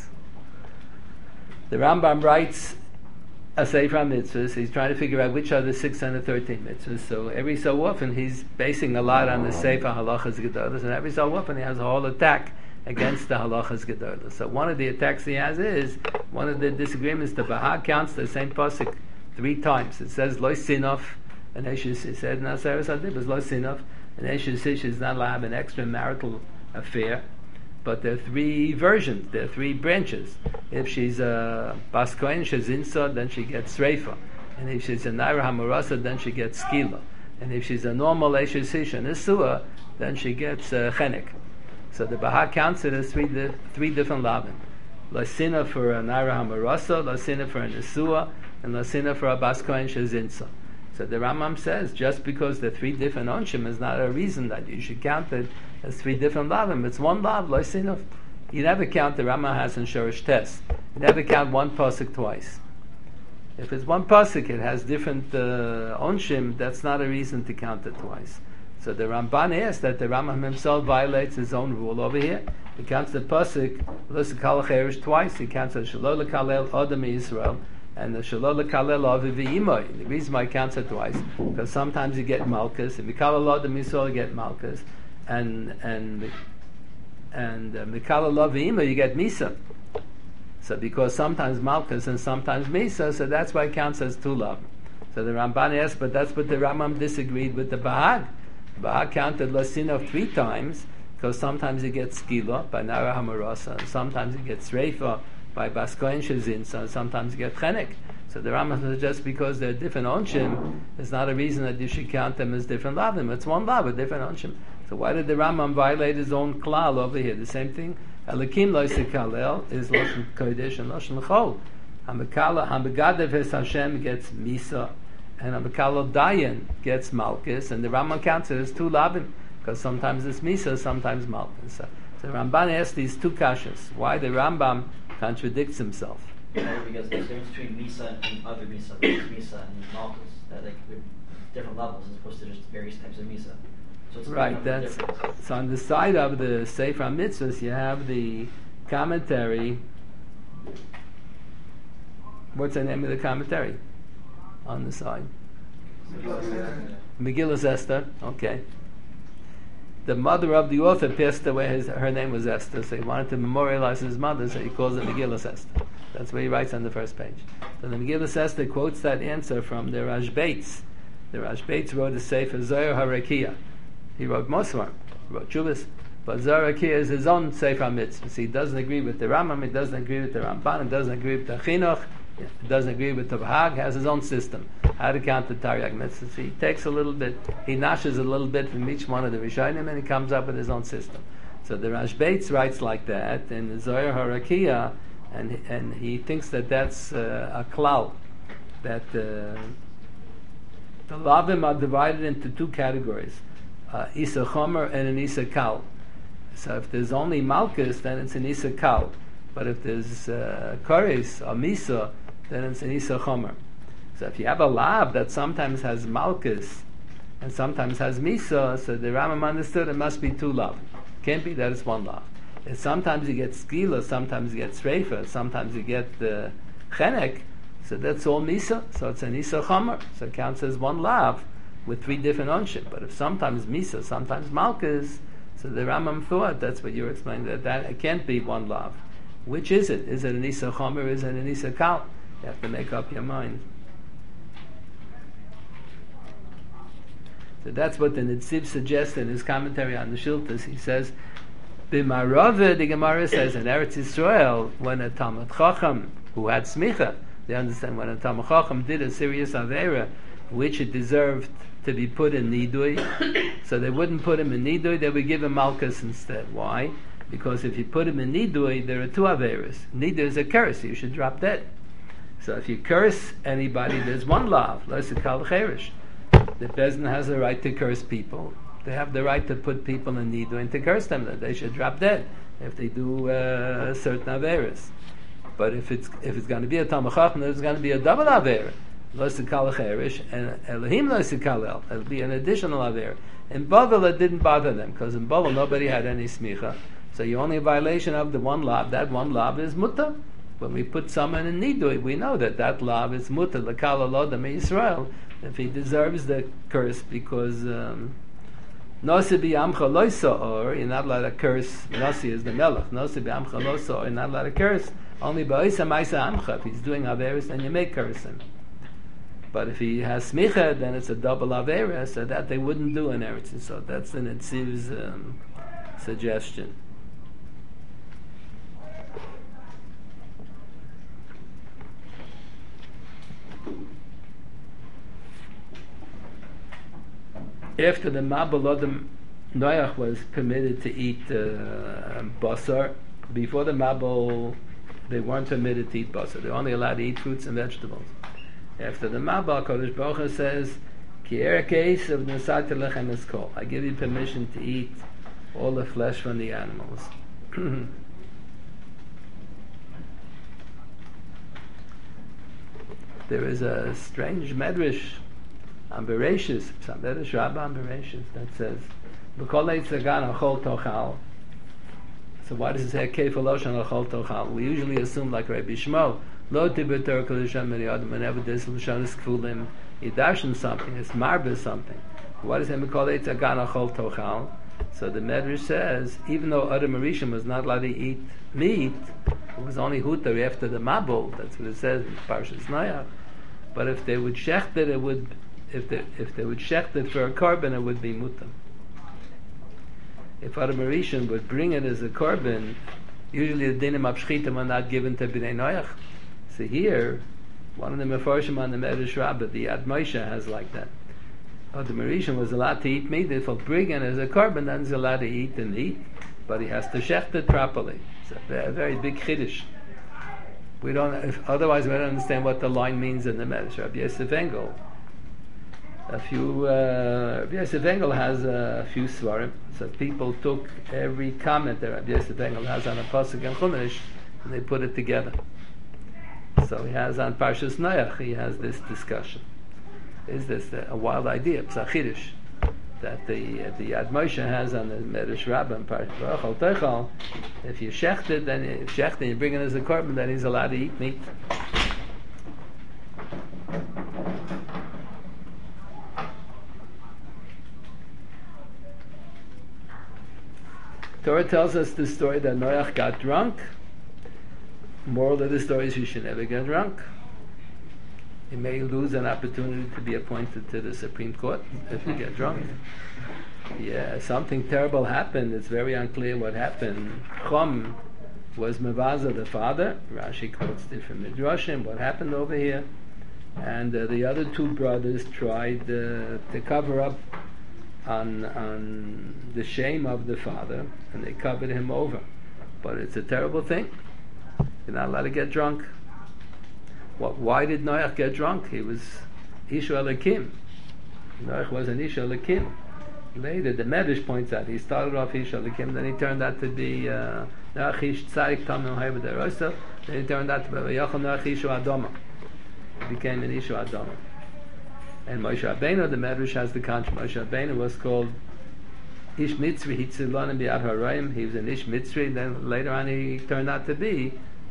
The Rambam writes a Sefer HaMitzvahs. He's trying to figure out which are the six hundred thirteen mitzvahs. So every so often he's basing a lot on the Sefer Halachas Gedolos, and every so often he has a whole attack against the halachas gedolos. So one of the attacks he has is, one of the disagreements, the Baha counts the same pasuk three times. It says, Lo Sinov, and Eshes, it said, Naseres Adibas, Lo Sinov, and Eshes Ish is not allowed to have an extramarital affair. But there are three versions, there are three branches. If she's a Bas Kohen Shezinsa, then she gets Sreifa. And if she's a Naira Hamarasa, then she gets Skila. And if she's a normal Eshes Ish and Isua, then she gets uh, Chenek. So the Baha counts it as three di- three different lavin. Lasina for a Naira Hamarasa, Lasina for a Nesua, and Lasina for a Bas Kohen Shezinsa. So the Rambam says, just because they're three different onshim is not a reason that you should count it as three different lavim. It's one lav, Lasina. You never count, the Rambam has in Shorish Tes. You never count one pasuk twice. If it's one pasuk, it has different uh, onshim, that's not a reason to count it twice. So the Ramban asks that the Rambam himself violates his own rule over here. He counts the pasuk Lo Sekal Cherish twice. He counts the Shelo Lekalel Adam Yisrael and the Shelo Lekalel Aviv V'Imoy. The reason why he counts it twice because sometimes you get Malchus, and Mekalel Adam Yisrael you get Malchus, and and and uh, Mekalel Aviv V'Imoy you get Misa. So because sometimes Malchus and sometimes Misa, so that's why he counts as two love. So the Ramban asks, but that's what the Rambam disagreed with the Bahag. Baha counted Lasinov three times because sometimes he gets Skila by Nara Hamarasa, and sometimes he gets Reifa by Bas Kohen Shezinsa, and sometimes you get Chenek. So the Rambam says just because they're different onshim is not a reason that you should count them as different lavim. It's one lav with different onshim. So why did the Rambam violate his own klal over here? The same thing. Elikim lo sekalel is Loshen Kodesh and Loshen Chol. Hamagadev es Hashem gets Misa, and Hamagalo Dayan gets Malchus, and the Rambam counts it as two lavim because sometimes it's Misa, sometimes Malchus. So, so Ramban asks these two kashas. Why the Rambam contradicts himself? No, because there's a difference between Misa and other Misa, there's Misa and Malchus, that like with different levels as opposed to just various types of Misa. So it's right, that's so on the side of the Sefer HaMitzvahs you have the commentary. What's the name of the commentary? On the side. Megillas Esther. Okay. The mother of the author passed away. His, her name was Esther, so he wanted to memorialize his mother, so he calls it Megillas Esther. That's what he writes on the first page. So the Megillas Esther quotes that answer from the Rashbaitz. The Rashbaitz wrote a Sefer Zohar HaRekiah. He wrote Mosvar, he wrote Chuvas. But Zohar Rakia is his own Sefer HaMitzvahs. He doesn't agree with the Rambam, he doesn't agree with the Ramban, he doesn't agree with the Chinuch, he doesn't agree with the Bahag, he has his own system. How to count the Taryag Mitzvahs. He takes a little bit, he nashes a little bit from each one of the Rishonim and he comes up with his own system. So the Rashbeitz writes like that in the Zohar HaRakia, and, and he thinks that that's uh, a klal, that uh, the Lavim are divided into two categories, uh, Isa Chomer and an Isa Kal. So if there's only Malkus, then it's an Isa Kal. But if there's uh, Koris or Misa, then it's an Isa Chomer. So if you have a Lav that sometimes has Malkus and sometimes has Misa, so the Rambam understood it must be two Lav. Can't be that it's one Lav. And sometimes you get Skila, sometimes you get Sreifa, sometimes you get the uh, Chenek, so that's all Misa, so it's an Isa Chomer. So it counts as one Lav with three different onship. But if sometimes Misa, sometimes Malkus, so the Rambam thought, that's what you're explaining, that, that it can't be one Lav. Which is it? Is it an Isa Chomer? Is it an Isa Kal? You have to make up your mind. So that's what the Netziv suggests in his commentary on the Shiltas. He says, B'marove, the Gemara says, in Eretz Yisrael, when a Talmud Chacham, who had smicha, they understand when a Talmud Chacham did a serious Avera, which it deserved to be put in Nidui, so they wouldn't put him in Nidui, they would give him Malkus instead. Why? Because if you put him in Nidui, there are two Averas. Nidui is a curse, you should drop dead. So if you curse anybody, there's one lav, L'Sikal Cherish. The Bezdin has the right to curse people. They have the right to put people in Nidui and to curse them, that they should drop dead if they do uh, certain Averas. But if it's if it's going to be a Talmud Chacham, there's going to be a double Avera. L'Sikal Cherish and Elohim L'Sikal El. It'll be an additional Avera. In Bavel it didn't bother them, because in Bavel nobody had any smicha. So you only a violation of the one lav. That one lav is mutter. When we put someone in nidui, we know that that lav is mutter. L'kal alodam Yisrael. If he deserves the curse because Nasi b'yamcha lo sa'or, you're not allowed to curse. Nasi is the melech. Nasi b'yamcha lo sa'or, you're not allowed to curse. Only ba'isa ma'isa amcha. If he's doing averis, then you may curse him. But if he has smicha, then it's a double avera, so that they wouldn't do in Eretz. So that's the Netziv's um, suggestion. After the Mabul Noach was permitted to eat uh, basar, before the Mabul, they weren't permitted to eat basar. They were only allowed to eat fruits and vegetables. After the Mabul, Kodesh Baruch Hu says, Ki er case of Nesat Lechem Eskol. I give you permission to eat all the flesh from the animals. There is a strange medrash on Bereshis, some medrash Rabbah on Bereshis, that says, B'kol eitz hagan achol tochal. So why does it say Kefalosh achol tochal? We usually assume like Rabbi Shmuel, Lo tibur Torah kodesham meriadim, whenever there's Lashonis Kfulim, you darshan something, it's marbe something. Why does it say B'kol eitz hagan achol tochal? So the medrash says, even though Adam Arishim was not allowed to eat meat, it was only hutar after the Mabul, that's what it says in Parshas Noach. But if they would shecht it, it would, if they, if they would shecht it for a korban, it would be mutam. If Adam Arishim would bring it as a korban, usually the dinim of shchitim are not given to Bnei Noach. So here, one of the mefarshim on the Medrash Rabbah, the Ad Moshe has like that. Adam Arishim was allowed to eat meat. If he'll bring it as a korban, then he's allowed to eat and eat, but he has to shecht it properly. It's a very, very big chiddush. We don't. If, otherwise, we don't understand what the line means in the Medrash. Rabbi Yosef Engel, a few. Uh, Rabbi Yosef Engel has a few svarim. So people took every comment that Rabbi Yosef Engel has on a pasuk in Chumash, and they put it together. So he has on Parshas Noach. He has this discussion. Is this a wild idea? It's a chiddush that the uh, the Ad Moshe has on the Medrash Rabbah and Parshas V'achol Tochal. If you shecht it, then if shecht it, you bring it as a korban, then he's allowed to eat meat. Torah tells us the story that Noach got drunk. Moral of the story is you should never get drunk. You may lose an opportunity to be appointed to the Supreme Court if you get drunk. yeah, something terrible happened. It's very unclear what happened. Chom was Mevaza, the father. Rashi quotes different midrashim. What happened over here? And uh, the other two brothers tried uh, to cover up on on the shame of the father, and they covered him over. But it's a terrible thing. You're not allowed to get drunk. What? Why did Noach get drunk? He was Ishu Elakim. Noach was an Ishu Elakim. Later, the Medrash points out he started off Ishu Elakim, then he turned out to be Noach Ish Tzadik Tamim Hayv Derosa. Then he turned out to be Yochel Noach Ishu Adama. He became an Ishu Adama. And Moshe Rabbeinu, the Medrash has the contrary. Moshe Rabbeinu was called Ish Mitzri Hitzilonim B'Yad Harayim. He was an Ish Mitzri. Then later on, he turned out to be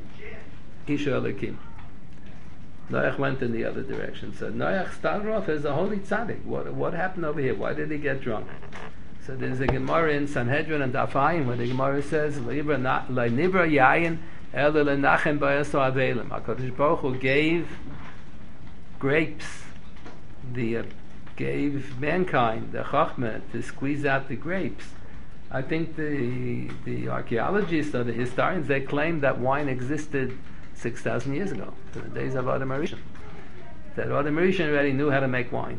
Ishu Elakim. Noach went in the other direction. So Noach started off as a holy tzaddik. What what happened over here? Why did he get drunk? So there's a Gemara in Sanhedrin and Dafayim where the Gemara says, "Le'nibra yayin ela lenachem ba'aso avelim." HaKadosh Baruch Hu gave grapes, the uh, gave mankind the chachma to squeeze out the grapes. I think the the archaeologists or the historians, they claim that wine existed six thousand years ago, to the days of Adam Harishon. That Adam Harishon already knew how to make wine,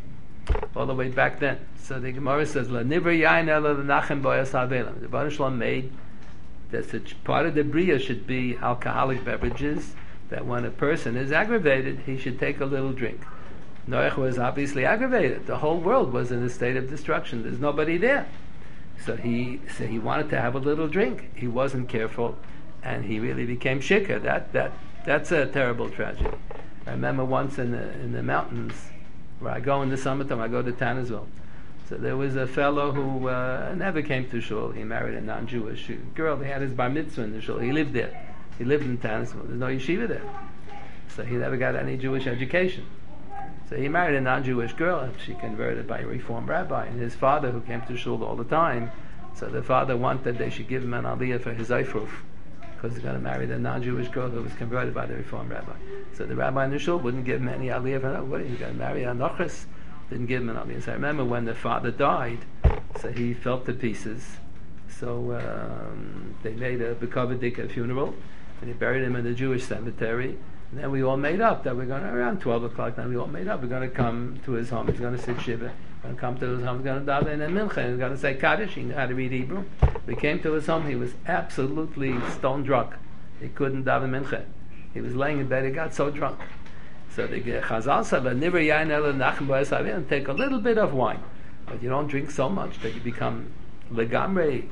all the way back then. So the Gemara says, "La nivra yain ela lenachem boyas havelim." The Baruch Shalom made that such part of the bria should be alcoholic beverages, that when a person is aggravated, he should take a little drink. Noach was obviously aggravated. The whole world was in a state of destruction. There's nobody there. So he so he wanted to have a little drink. He wasn't careful, and he really became shikar. That that that's a terrible tragedy. I remember once in the in the mountains, where I go in the summertime, I go to Tannersville. So there was a fellow who uh, never came to shul. He married a non-Jewish girl. He had his bar mitzvah in the shul. He lived there. He lived in Tannersville. There's no yeshiva there, so he never got any Jewish education. So he married a non-Jewish girl, and she converted by a Reform rabbi. And his father, who came to shul all the time, so the father wanted they should give him an aliyah for his eifruf, because he's going to marry the non-Jewish girl who was converted by the Reform rabbi. So the rabbi in the shul wouldn't give him any aliyah for that. What are you going to marry a nochris? Didn't give him an aliyah. So I remember when the father died, so he fell to pieces. So um, they made a Bekovadik funeral, and they buried him in the Jewish cemetery. And then we all made up that we're going to, around twelve o'clock, then we all made up, we're going to come to his home, he's going to sit shiva, we're going to come to his home, he's going to daven in mincha, he's going to say Kaddish, he knew how to read Hebrew. We came to his home, he was absolutely stone drunk. He couldn't daven mincha. He was laying in bed, he got so drunk. So the Chazal said, "Niver yain ela nachem b'as havim." Take a little bit of wine, but you don't drink so much that you become legamrei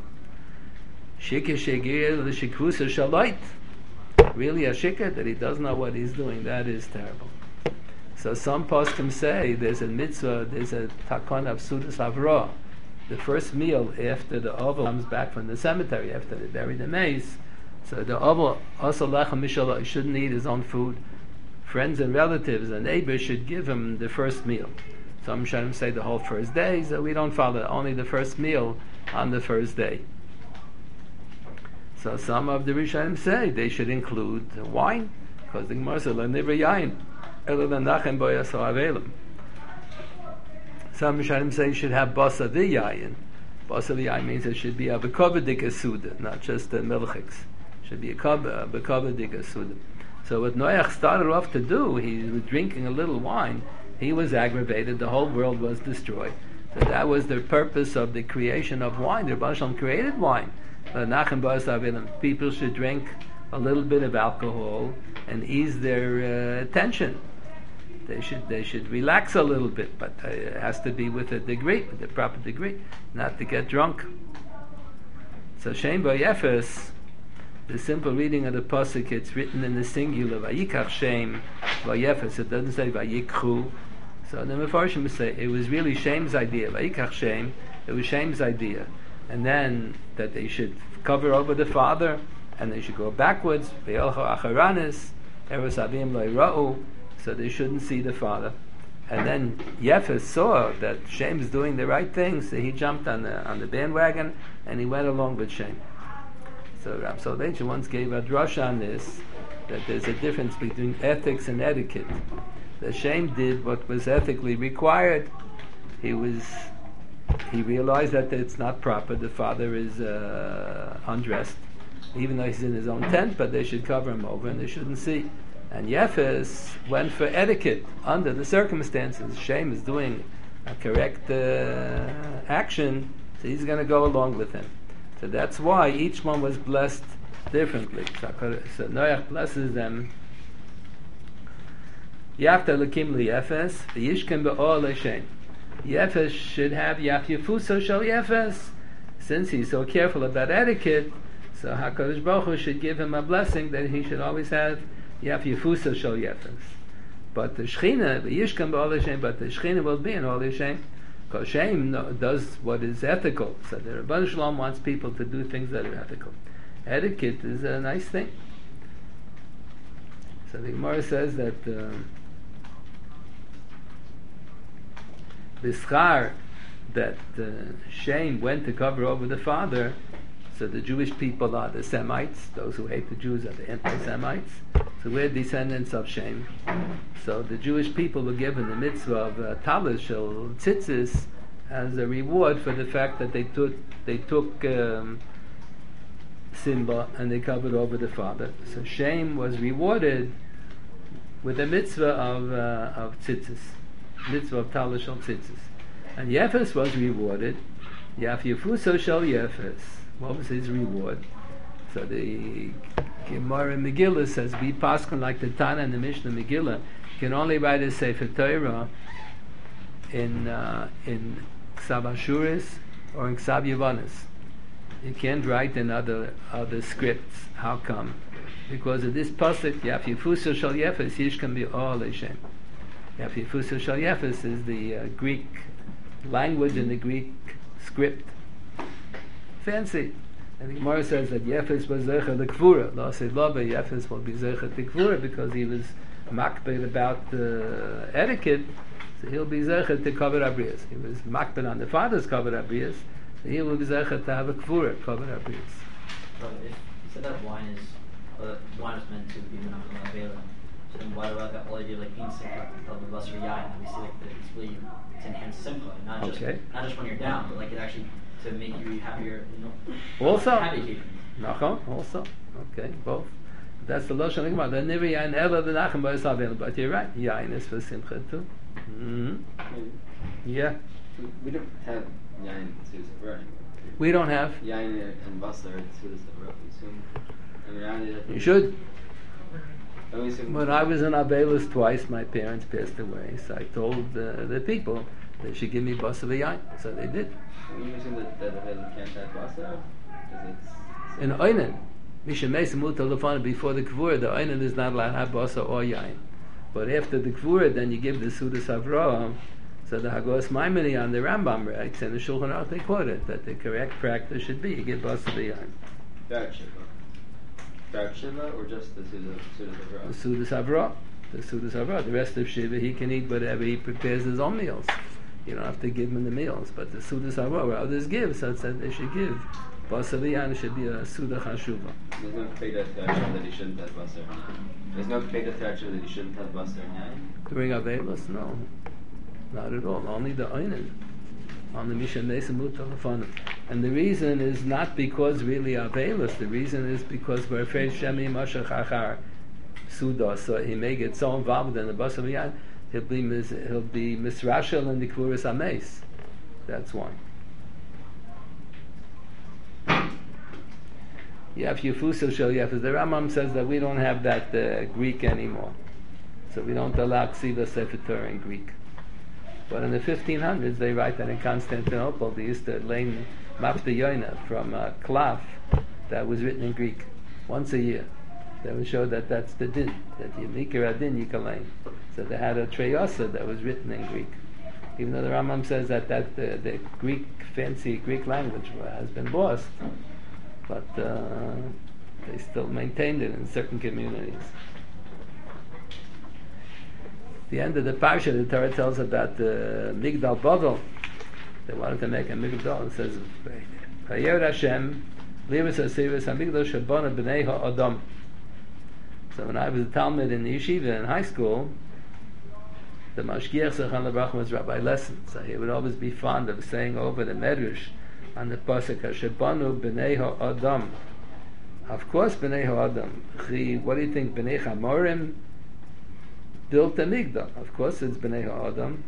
shikah shegir l'shikvusa shaloit. Really a shikah that he doesn't know what he's doing. That is terrible. So some poskim say there's a mitzvah, there's a takon of sudas avra. The first meal after the oval comes back from the cemetery, after they bury the mace. So the oval also lechem mishalah, he shouldn't eat his own food. Friends and relatives and neighbors should give him the first meal. Some Shem say the whole first day, so we don't follow only the first meal on the first day. So some of the Rishonim say they should include wine, because the Gemara says, "L'nivra yain, ela lenachem boyas ha'avelim." Some Rishonim say you should have basa v'yayin. Basa v'yayin means it should be a bekovadik suda, not just a milchiks. It should be a bekovadik suda. So what Noach started off to do, he was drinking a little wine, he was aggravated, the whole world was destroyed. So that was the purpose of the creation of wine. The Rebbe Shalom created wine. People should drink a little bit of alcohol and ease their uh, tension. They should they should relax a little bit, but uh, it has to be with a degree, with the proper degree, not to get drunk. So Shem Vayefes, the simple reading of the pasuk, it's written in the singular, Vayikach Shem Vayefes. It doesn't say Vayikchu. So the Mefarshim say it was really Shem's idea. Vayikach Shem, it was Shem's idea. And then that they should cover over the father, and they should go backwards. So they shouldn't see the father. And then Yefes saw that Shem's doing the right thing, so he jumped on the on the bandwagon and he went along with Shem. So Rav Soloveitchik once gave a drasha on this, that there's a difference between ethics and etiquette. That Shem did what was ethically required. He was he realized that it's not proper. The father is uh, undressed, even though he's in his own tent, but they should cover him over and they shouldn't see. And Yefes went for etiquette under the circumstances. Shem is doing a correct uh, action, so he's going to go along with him. So that's why each one was blessed differently. So, so Noach blesses them. Yafta lekim liyefes, v'yishkem be'or le'shem. Yefes should have Yaf Yefuso Shel Yefes. Since he's so careful about etiquette, so HaKadosh Baruch Hu should give him a blessing that he should always have Yaf Yefuso Shel Yefes. But the Shechina, the Yishkan B'Ol Hashem, but the Shechina will be in Ol Hashem, because Shem does what is ethical. So the Rebbeinu Shalom wants people to do things that are ethical. Etiquette is a nice thing. So the Gemara says that uh, the schar that uh, Shem went to cover over the father, so the Jewish people are the Semites, those who hate the Jews are the anti-Semites, so we're descendants of Shem. So the Jewish people were given the mitzvah of uh, Talis Shel Tzitzis as a reward for the fact that they took they took um, Simba and they covered over the father. So Shem was rewarded with a mitzvah of uh, of Tzitzis, mitzvah of Talis Shel Tzitzis. And Yefes was rewarded, Yaf Yefuso Shel Yefes. What was his reward? So the Gemara Megillah says, be paskin like the Tana and the Mishnah Megillah can only write a Sefer Torah in uh, in Ksav Ashuris or in Ksav Yavanis. You can't write in other other scripts. How come? Because of this pasuk, Yaf Yefuso Shel Yefes, Yishkan B'Or Le'Shem. Yaf Yefuso Shel Yefes is the uh, Greek language and the Greek script. Fancy. And the Gemara says that Yefes was Zecher the Kfura. Lo said Loba, Yefes will be Zecher the Kfura because he was makbid about uh, etiquette, so he'll be Zecher to cover Abrias. He was makbid on the father's cover Abrias, so he will be Zecher to have a Kfura cover Abrias. So if you said that wine is, uh, wine is meant to be Menachem Avela, so then why do I got all idea like being Simcha of the Basar Yain? We see like the, it's really, it's enhanced Simcha, not just, Okay. not just when you're down, but like it actually to make you happier, you know. Also, happy occasion. Nachon, also, okay, both. That's the Lashon Gemara. The never Yain Ela the Nachem Ba'is Avela. But you're right, Yain is for Simcha too. Mm-hmm. Yeah. We don't have Yain Sudas Avra anymore. We don't have. Yain and Basar Sudas Avra. We assume. I mean, I did. You should. I mean, assume When I was in Abelis twice, my parents passed away, so I told uh, the people they should give me Basar Yain. So they did. We assume that that Avela can't have Basar because it's. In Oinen, Misha Mesa Muta Lefana before the Kvura, the Oinen is not allowed to have Basar or Yain. But after the Kvura, then you give the Sudas Avraham. So the Hagos Maimoni on the Rambam writes, and the Shulchan Aruch they quote it, that the correct practice should be you give Basar Yain. Throughout Shiva. Throughout Shiva or just the Sudas Avra? The Sudas Avraham. The Sudas Avraham. The rest of Shiva, he can eat whatever he prepares his own meals. You don't have to give him the meals. But the Sudas Avraham, where others give, so it said they should give. Basar Yain should be a Suda Chashuva. There's no Keda throughout Shiva that he shouldn't have Basar. There's no Keda throughout Shiva that he shouldn't have Basar and Yain? During Avelos, no. Not at all. Only the Oinen. On the Misha Mesa Muta Lefana. And the reason is not because really Avelos. The reason is because we're afraid Shemi Mashach Achar Suda. So he may get so involved in the Basar Yain, he'll be mis- he'll be misrashel in the Kvuras Ames. That's why. Yaf Yefuso Shel Yefes. The Rambam says that we don't have that uh, Greek anymore. So we don't allow Ksiva Sefer Torah in Greek. But in the fifteen hundreds, they write that in Constantinople, they used to learn Mafta Yoina from a Klaf that was written in Greek once a year. That would show that that's the din, that you Mikra Adin you can learn. So they had a Treyasa that was written in Greek. Even though the Rambam says that, that the, the Greek, fancy Greek language has been lost, but uh, they still maintained it in certain communities. The end of the parsha, the Torah tells about the Migdal Bavel. They wanted to make a Migdal. It says, "Vayer Hashem liras hasiras hamigdal shabana b'nei ha'adam." So when I was a Talmud in the yeshiva in high school, the Mashgiach Zechon Levrach was Rabbi Lesson, so he would always be fond of saying over the Medrash on the pasuk Shebanu Bnei HaAdam. Of course, Bnei HaAdam. What do you think? Bnei Chamorim built the Migdal. Of course, it's Bnei HaAdam.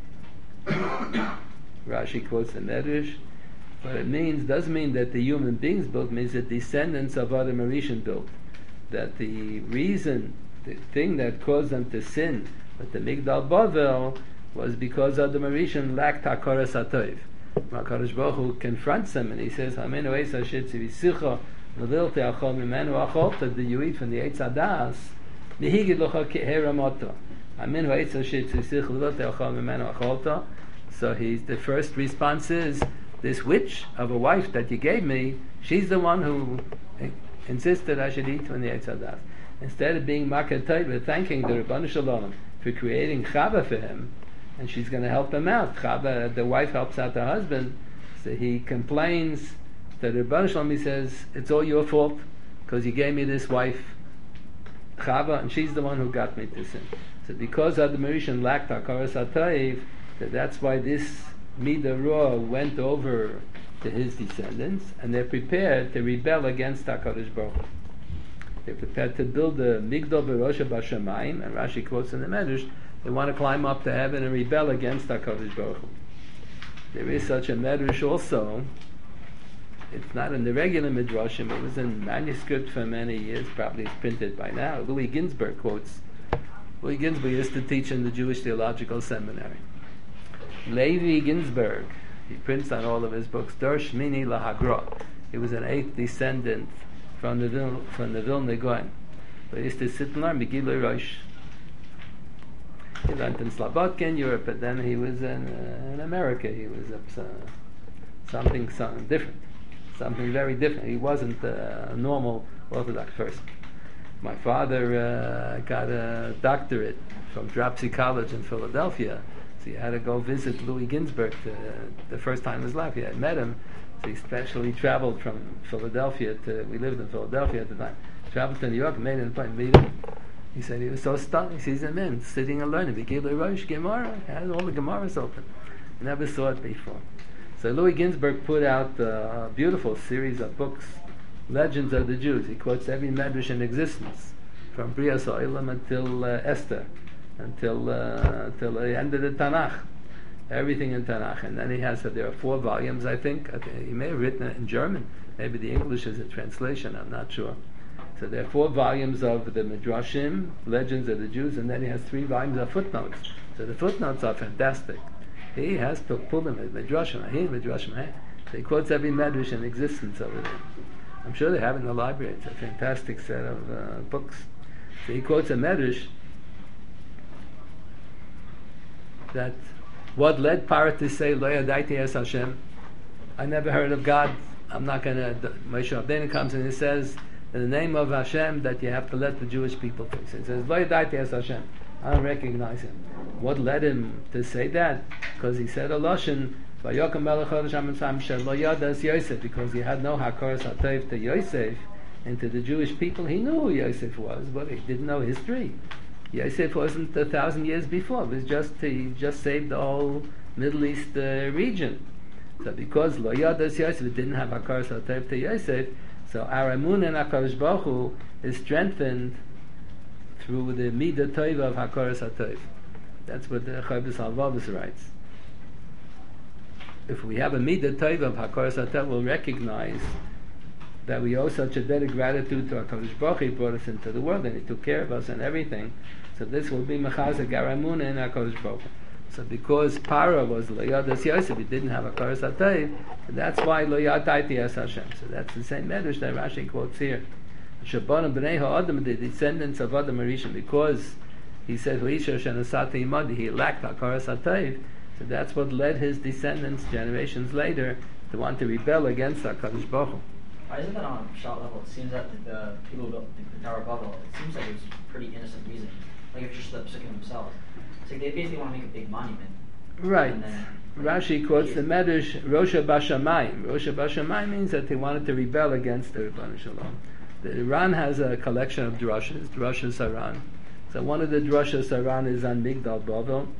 Rashi quotes the Medrash. What it means doesn't mean that the human beings built, means that descendants of Adam Rishon built. That the reason, the thing that caused them to sin with the Migdal Bavel was because Adam Rishon lacked Hakaras HaTov. HaKadosh Baruch Hu confronts them and he says, Hamenu Eis Hashit Tzivisicha Levilti Achol Mimenu Acholta. Did you eat from the Eitz Hadas? Nihigid Locha Keheramoto. Hamenu Eis Hashit Tzivisicha Levilti Achol Mimenu Acholta. So he's, the first response is, this witch of a wife that you gave me, she's the one who insisted I should eat from the Eitz Hadas. Instead of being Makar Tova, thanking the Ribono Shel Olam for creating Chava for him, and she's going to help him out. Chava, the wife, helps out the husband, so he complains to the Ribono Shel Olam. He says, it's all your fault, because you gave me this wife, Chava, and she's the one who got me to sin. So because Adam Rishon lacked Hakaras HaTov, that's why this Midah Ra went over to his descendants, and they're prepared to rebel against HaKadosh Baruch Hu. They're prepared to build a Migdal B'Rosh B'Shamayim, and Rashi quotes in the Medrash, they want to climb up to heaven and rebel against HaKadosh Baruch Hu. There is such a Medrash also. It's not in the regular Midrashim, it was in manuscript for many years, probably it's printed by now. Louis Ginsberg quotes. Louis Ginsberg used to teach in the Jewish Theological Seminary. Levi Ginsberg, he prints on all of his books, Der Shmini Lahagra. He was an eighth descendant from the Vil, from the Vilna Gaon. But he used to sit and learn Megillah Rosh. He learned in Slobodka in Europe, but then he was in, uh, in America. He was uh, something, something different, something very different. He wasn't a normal Orthodox person. My father uh, got a doctorate from Dropsy College in Philadelphia. So he had to go visit Louis Ginsberg to, uh, the first time in his life. He had met him, so he specially traveled from Philadelphia to, we lived in Philadelphia at the time, traveled to New York and made an appointment to meet him. He said he was so stunned. He sees him in, sitting and learning. He gave the Rosh Gemara, he had all the Gemaras open. Never saw it before. So Louis Ginsberg put out a beautiful series of books, Legends of the Jews. He quotes every Medrash in existence, from Brias Ha'olam until uh, Esther. Until uh, until the end of the Tanakh, everything in Tanakh, and then he has uh, there are four volumes. I think. I think he may have written it in German. Maybe the English is a translation. I'm not sure. So there are four volumes of the Midrashim, Legends of the Jews, and then he has three volumes of footnotes. So the footnotes are fantastic. He has to pull them as Midrashim. He Midrashim. So he quotes every Medrash in existence over there. I'm sure they have it in the library. It's a fantastic set of uh, books. So he quotes a Medrash that what led Parah to say Lo Yadaiti Es Hashem, I never heard of God, I'm not going to. Moshe Rabbeinu comes and he says in the name of Hashem that you have to let the Jewish people fix it. He says Lo Yadaiti Es Hashem, I don't recognize him. What led him to say that? Because he said a lashon Vayokam Melech Chodesh HaMitzrayim Shelo Yada Es Yosef, because he had no Hakaras HaTov to Yosef and to the Jewish people. He knew who Yosef was, but he didn't know history. Yosef wasn't a thousand years before. It was just he just saved the whole Middle East uh, region. So because Lo Yadas Yosef didn't have Hakaras HaTov to Yosef, so our emunah in HaKadosh Baruch Hu is strengthened through the Midah Tova of Hakaras HaTov. That's what the Chovos HaLevavos writes. If we have a Midah Tova of Hakaras HaTov, we'll recognize that we owe such a debt of gratitude to HaKadosh Baruch Hu. He brought us into the world and He took care of us and everything. So this will be Mechazek our emunah in HaKadosh Baruch Hu. So because Parah was Lo Yadas Yosef, he didn't have Hakaras HaTov, that's why Lo Yadaiti Es Hashem. So that's the same Medrash that Rashi quotes here. Shabbanim B'nei HaAdam, the descendants of Adam Rishon, because he said Huisha Shenasati Imadi, he lacked Hakaras HaTov. So that's what led his descendants generations later to want to rebel against HaKadosh Baruch Hu. Why isn't that on a shot level? It seems that the people who built the Tower of Babel, it seems like it was pretty innocent reason. Like it's just the Pesukim themselves. It's like they basically want to make a big monument. Right. And then, like, Rashi quotes the Medrash, Rosha Bashamayim. Rosha Bashamayim means that they wanted to rebel against the Ribono Shel Olam. The Iran has a collection of drushes, Drushes Saran. So one of the Drushes Saran is on Migdal Bavel.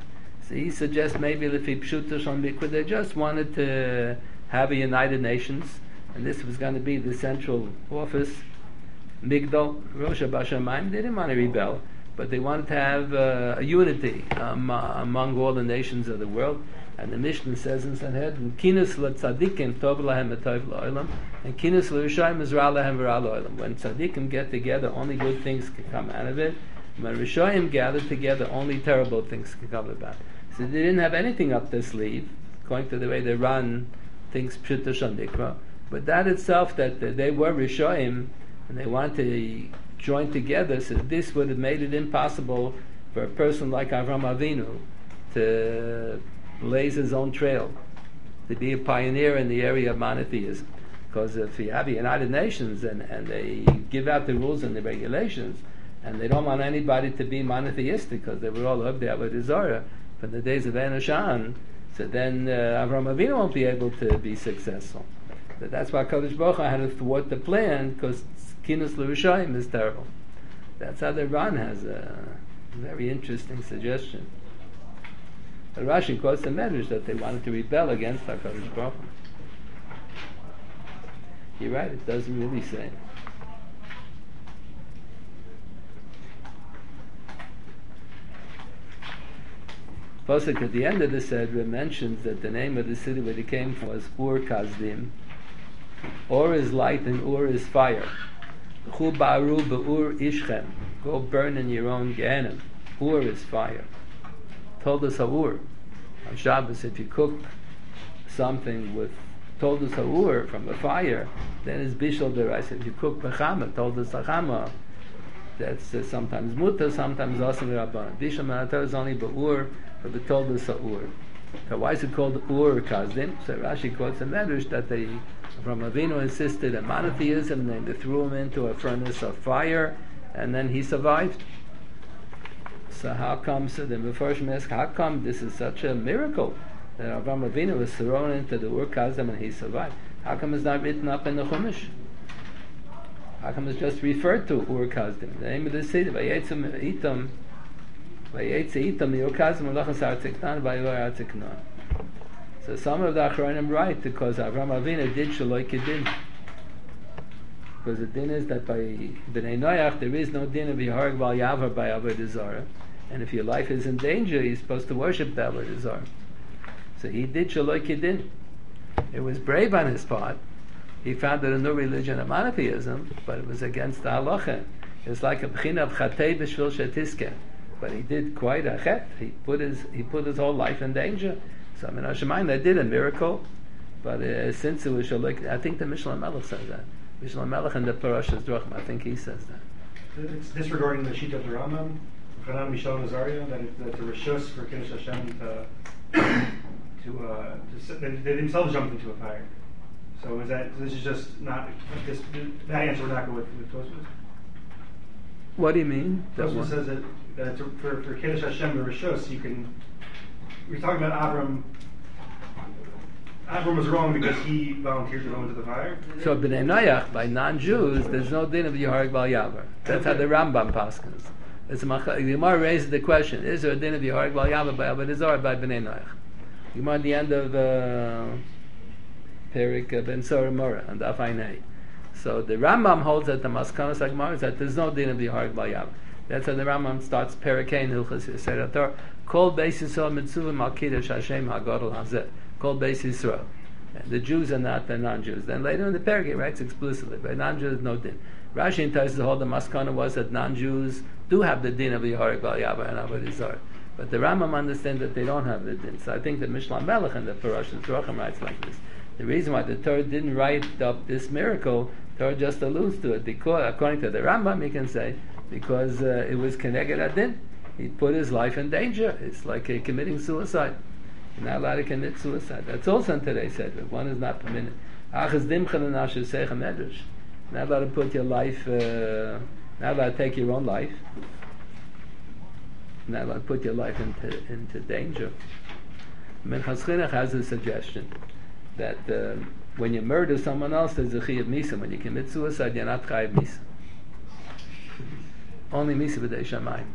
So he suggests maybe if he pshuta shon mikveh, they just wanted to have a United Nations, and this was going to be the central office, Migdal, Rosh Hashanah. They didn't want to rebel, but they wanted to have uh, a unity um, uh, among all the nations of the world. And the Mishnah says in Sanhedrin, "Kinus letzadikim tov lahem etov la'olam, and kinus le'rishayim is ra lahem v'ra la'olam." When tzadikim get together, only good things can come out of it. When rishayim gather together, only terrible things can come about. So they didn't have anything up their sleeve, according to the way they run things pshuta shandikra. But that itself, that they were rishayim, and they wanted to join together, so this would have made it impossible for a person like Avram Avinu to blaze his own trail, to be a pioneer in the area of monotheism. Because if you have the United Nations and, and they give out the rules and the regulations, and they don't want anybody to be monotheistic, because they were all up there with Zorah from the days of Enoshan, so then uh, Avram Avinu won't be able to be successful. But that's why Kadosh Baruch Hu had to thwart the plan, because Kinus L'Rishayim is terrible. That's how the Ran has a very interesting suggestion. The Rashi quotes the Medrash that they wanted to rebel against HaKadosh Baruch Hu. You're right, it doesn't really say. Pasuk at the end of the Sedra mentions that the name of the city where they came from was Ur Kasdim. Ur is light and Ur is fire. Chu ba'aru ba'ur ishchem. Go burn in your own Gehenna. Ur is fire. Told us Ha'ur. On Shabbos, if you cook something with told us Ha'ur from a fire, then it's Bishul Deraisa. If you cook Bechama, told us Hachama, that's uh, sometimes Muta, sometimes Asim Rabban. Bishul Manatar is only Ba'ur, but the told us Ha'ur. So why is it called Ur Kazdim? So Rashi quotes a Medrash that they, from Avinu, insisted on monotheism, and they threw him into a furnace of fire, and then he survived. So how come, so the Mefarshim ask, how come this is such a miracle that Avram Avinu was thrown into the Ur Kazdim and he survived? How come it's not written up in the Chumash? How come it's just referred to Ur Kazdim? The name of the city, Vayetzim Itam, Vayetzim Itam, Ur Kazdim, Melachas Artiknan, Vayor Artiknan. So some of the Achronim write because Avram Avinu did Shaloi Kedin. Because the din is that by B'nai Noach there is no din of Yeharg Val Yavar by Avodah Zarah, and if your life is in danger, you're supposed to worship the Avodah Zarah. So he did Shaloi Kedin. It was brave on his part. He founded a new religion of monotheism, but it was against the halacha. It's like a b'china of chatei b'shvil shetiske. But he did quite a chet. He put his he put his whole life in danger. So I mean, Hashemayim, they did a miracle, but uh, since it was Shaloi, I think the Mishnah Melech says that. Mishnah Melech and the Parashas Drachma, I think he says that. It's disregarding the sheet of the Rambam, Chanan Mishal Nazaria, that it's, that it's a rishus for Kiddush Hashem to, to, uh, to they, they themselves jumped into a fire. So is that, this is just not, this, that answer we're not going with, with Tosfos? What do you mean? Tosfos says that, that it's a, for, for Kiddush Hashem, the rishus, you can, we're talking about Avram, Avram was wrong because he volunteered to go into the fire. So B'nai Noach, by non-Jews, there's no din of Yeharg Val Yavar. That's how the Rambam paskins. It's the Gemara raises the question: is there a din of Yeharg Val Yavar by Avodah Zarah by B'nai Noach? Gemara at the end of uh, Perik uh, Ben Sorah Mora and Daf Ainei. So the Rambam holds that the Maskanos Gemara is that there's no din of Yeharg Val Yavar. That's how the Rambam starts Perik Ein Hilchos Yisrael Torah. Kol Beis Yisrael Mitzvah Mal Kiddush Hashem Hagadol Hazeh. Called Beis Yisrael. The Jews are not the non-Jews. Then later in the Perek it writes explicitly, by non-Jews no din. Rashi entices the whole the Maskana was that non-Jews do have the din of Yeharg Val Yavar and Avodah Zarah. But the Rambam understands that they don't have the din. So I think that Mishnah Melech and the Parashas Drachim writes like this. The reason why the Torah didn't write up this miracle, Torah just alludes to it. Because, according to the Rambam, you can say, because uh, it was Keneged Adin. He put his life in danger. It's like uh, committing suicide. You're not allowed to commit suicide. That's also in today's Sedra. One is not permitted. Not allowed to put your life, uh, not allowed to take your own life. Not allowed to put your life into, into danger. Minchas Chinuch has a suggestion that uh, when you murder someone else, there's a chiyuv misa. When you commit suicide, you're not chayiv misa. Only misa b'dei shamayim.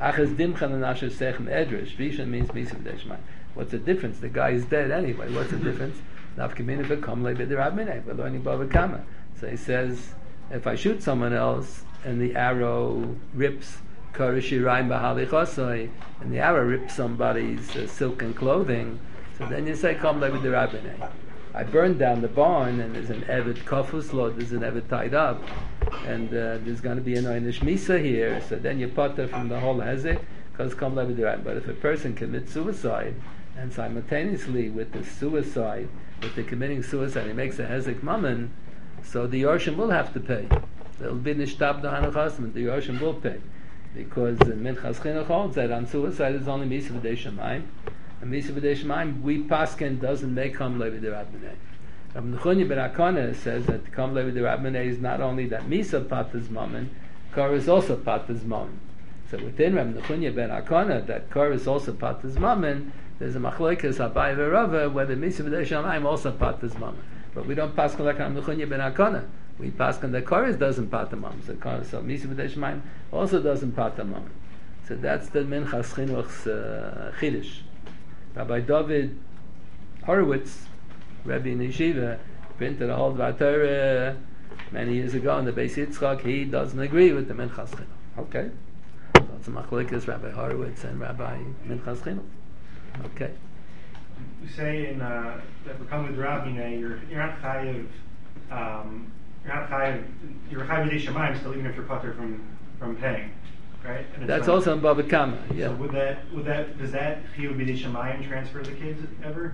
Achas dimchan and asher sechem edrish. Rishon means misa v'dei shemayim. What's the difference? The guy is dead anyway. What's the difference? Nafkamina v'kom le b'dirab minei v'loini bava kama. So he says, if I shoot someone else and the arrow rips karishirayim b'halichosoi, and the arrow rips somebody's uh, silken clothing, so then you say kom le b'dirab minei. I burned down the barn, and there's an Eved Kofus Lord, there's an Eved tied up, and uh, there's going to be an Oynish Misa here, so then you potter from the whole Hezek, because come like the But if a person commits suicide, and simultaneously with the suicide, with the committing suicide, he makes a Hezek Mammon, so the Yorshim will have to pay. There'll be Nishtab Dahana Chasman, the Yorshim will pay. Because the Minchas Chinuch holds that on suicide is only Misa V'dei Shamayim, and Misa V'dei Shemayim, we Paskin doesn't make Kam Levi Derab Minei. Rabbi Nechunya ben Akana says that Kam Levi Derab Minei is not only that Misa Patas Mammon, Kor is also Patas Mammon. So within Rabbi Nechunya ben Akana, that Kor is also Patas Mammon, there's a Machlokes Abai v'Rava whether Misa V'dei Shemayim also Patas Mammon. But we don't Paskin like Rabbi Nechunya ben Akana. We Paskin that Kor doesn't Patas Mammon. So, so Misa V'dei Shemayim also doesn't Patas Mammon. So that's the Minchas Chinuch's uh, Chiddush. Rabbi David Horowitz, Rebbe in Yeshiva, printed a whole Dvar Torah many years ago in the Beis Yitzchak. He doesn't agree with the Minchas Chinuch. Okay, so it's a machlokes Rabbi Horowitz and Rabbi Minchas Chinuch. Okay. We say in uh, that we come with Rabbinah, you're you're not chayiv, um, you're not chayiv, you're chayiv b'dei shamayim still, even if you're patur from from paying. Right? That's not, also in Bava Kama. Yeah. So would that, would that, does that chiyuv b'dei shamayim transfer the kids ever?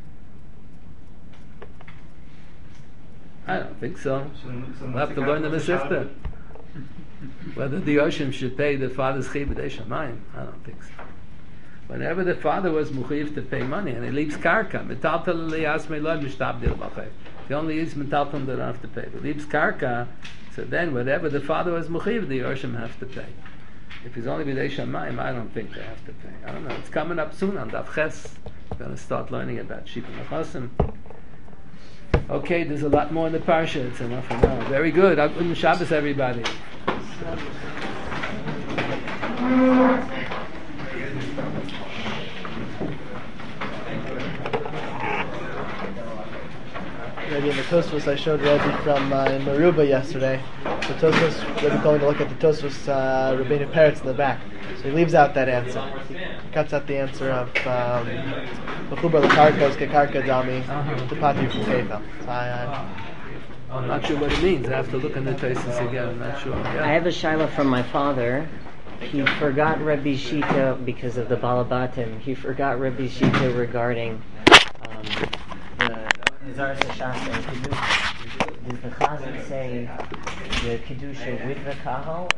I don't think so. So then, so then We'll have to learn the Masifta. Whether the Yoshim should pay the father's chiyuv b'dei shamayim, I don't think so. Whenever the father was muchiv to pay money and he leaves karka, metaltal liyasmei lo mishtabdil b'chayv. If he only uses metaltal, they don't have to pay. If he leaves karka, so then whatever the father was muchiv, the Yoshim have to pay. If he's only b'dei shamayim, I don't think they have to pay. I don't know. It's coming up soon on Daf Ches. We're going to start learning about Shibud Nechasim. Okay, there's a lot more in the parsha. It's enough for now. Very good. Good Shabbos, everybody. Maybe in the Tosfos I showed Rebbe from uh, in Maruba yesterday. The Tosfos, Rebbe told me to look at the Tosfos uh, Rabbeinu Peretz in the back. So he leaves out that answer. He cuts out the answer of Mechubar L'Karkos Kekarka Dami to Pati from Kefel. So I, I, I'm not sure what it means. I have to look in the Tosfos again. I'm not sure. Yeah. I have a shaila from my father. He forgot Rebbe Shita because of the Balabatim. He forgot Rebbe Shita regarding um, the Zaras Hashas and Kedusha. Does the Chazan say the Kedusha with the Kahal